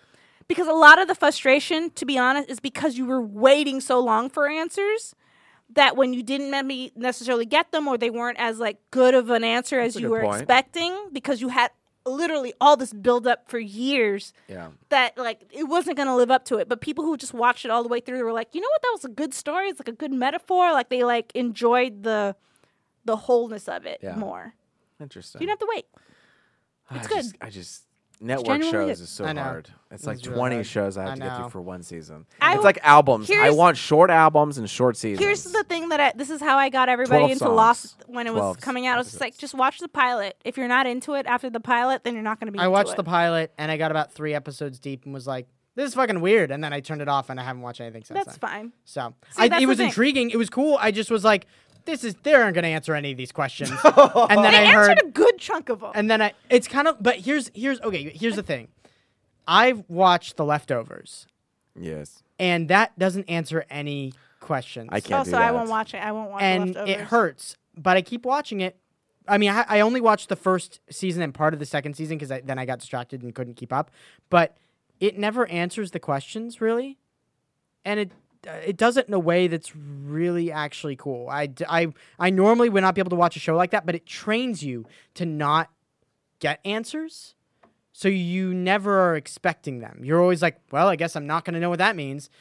Because a lot of the frustration, to be honest, is because you were waiting so long for answers that when you didn't maybe necessarily get them or they weren't as like good of an answer as a you good were point. expecting because you had literally all this build up for years Yeah. that like it wasn't going to live up to it. But people who just watched it all the way through were like, you know what, that was a good story. It's like a good metaphor. Like they like enjoyed the wholeness of it Yeah. more. Interesting. You don't have to wait. It's good. I just network genuinely shows good. is so I know. hard. It's like It's really 20 hard. shows I have I to get know. through for one season. I It's will- like albums. I here's- want short albums and short seasons. Here's the thing that this is how I got everybody 12 into songs. Lost when it was 12 coming out. It was just like, episodes. just watch the pilot. If you're not into it after the pilot, then you're not going to be I into watched it. the pilot and I got about 3 episodes deep and was like, this is fucking weird. And then I turned it off and I haven't watched anything since That's then. fine. So See, that's it the was thing. intriguing. It was cool. I just was like, they aren't going to answer any of these questions. And then They I answered heard, a good chunk of them. and then it's kind of, but here's the thing. I've watched The Leftovers Yes. and that doesn't answer any questions. I can't Oh, do so that. I won't watch it. I won't watch And The Leftovers. it hurts, but I keep watching it. I mean, I only watched the first season and part of the second season because then I got distracted and couldn't keep up. But it never answers the questions really, and it does it in a way that's really actually cool. I normally would not be able to watch a show like that, but it trains you to not get answers. So you never are expecting them. You're always like, well, I guess I'm not going to know what that means.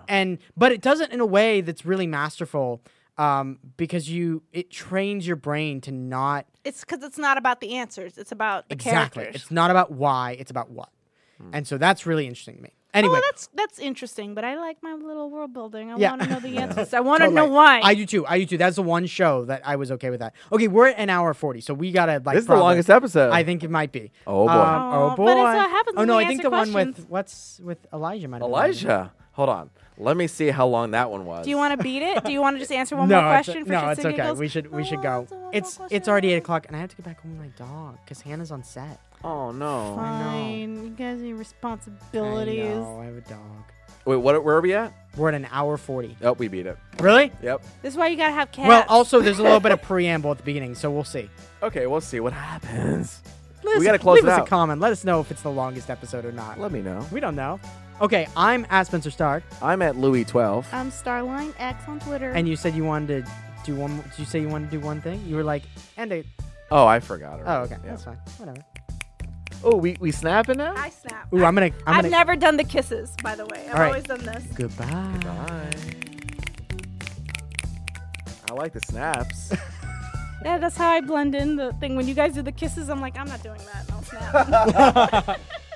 But it does it in a way that's really masterful because it trains your brain to not It's because it's not about the answers. It's about the exactly. characters. It's not about why, it's about what. And so that's really interesting to me. Anyway, Oh, that's interesting, but I like my little world building. I Yeah. want to know the answers. I want to totally. know why. I do too. That's the one show that I was okay with that. Okay, we're at an hour 40, so we gotta like. This is the probably- longest episode. I think it might be. Oh, boy. Oh, oh boy. but it's what happens oh when no, we I think answer the one questions. with Elijah might have been Elijah. Hold on. Let me see how long that one was. Do you want to beat it? Do you want to just answer one No, more question for no, shits it's and okay. giggles? We should go. Oh, It's already 8:00, and I have to get back home with my dog because Hannah's on set. Oh, no. Fine. You guys need responsibilities. I know. I have a dog. Wait, where are we at? We're at an hour 40. Oh, we beat it. Really? Yep. This is why you gotta have cats. Well, also there's a little bit of preamble at the beginning, so we'll see. Okay, we'll see what happens. Listen, gotta close leave it us out. a comment. Let us know if it's the longest episode or not. Let me know. We don't know. Okay, I'm at Spencer Stark, I'm at Louis 12. I'm Starline X on Twitter. and you said you wanted to do one. Did you say you wanted to do one thing? You were like, and a. Oh, I forgot. Oh, already. okay, Yeah. that's fine. Whatever. Oh, we snapping now? I snap. Ooh, I'm I've gonna. never done the kisses, by the way. I've All right. always done this. Goodbye. Bye. I like the snaps. Yeah, that's how I blend in the thing. When you guys do the kisses, I'm like, I'm not doing that. And I'll snap.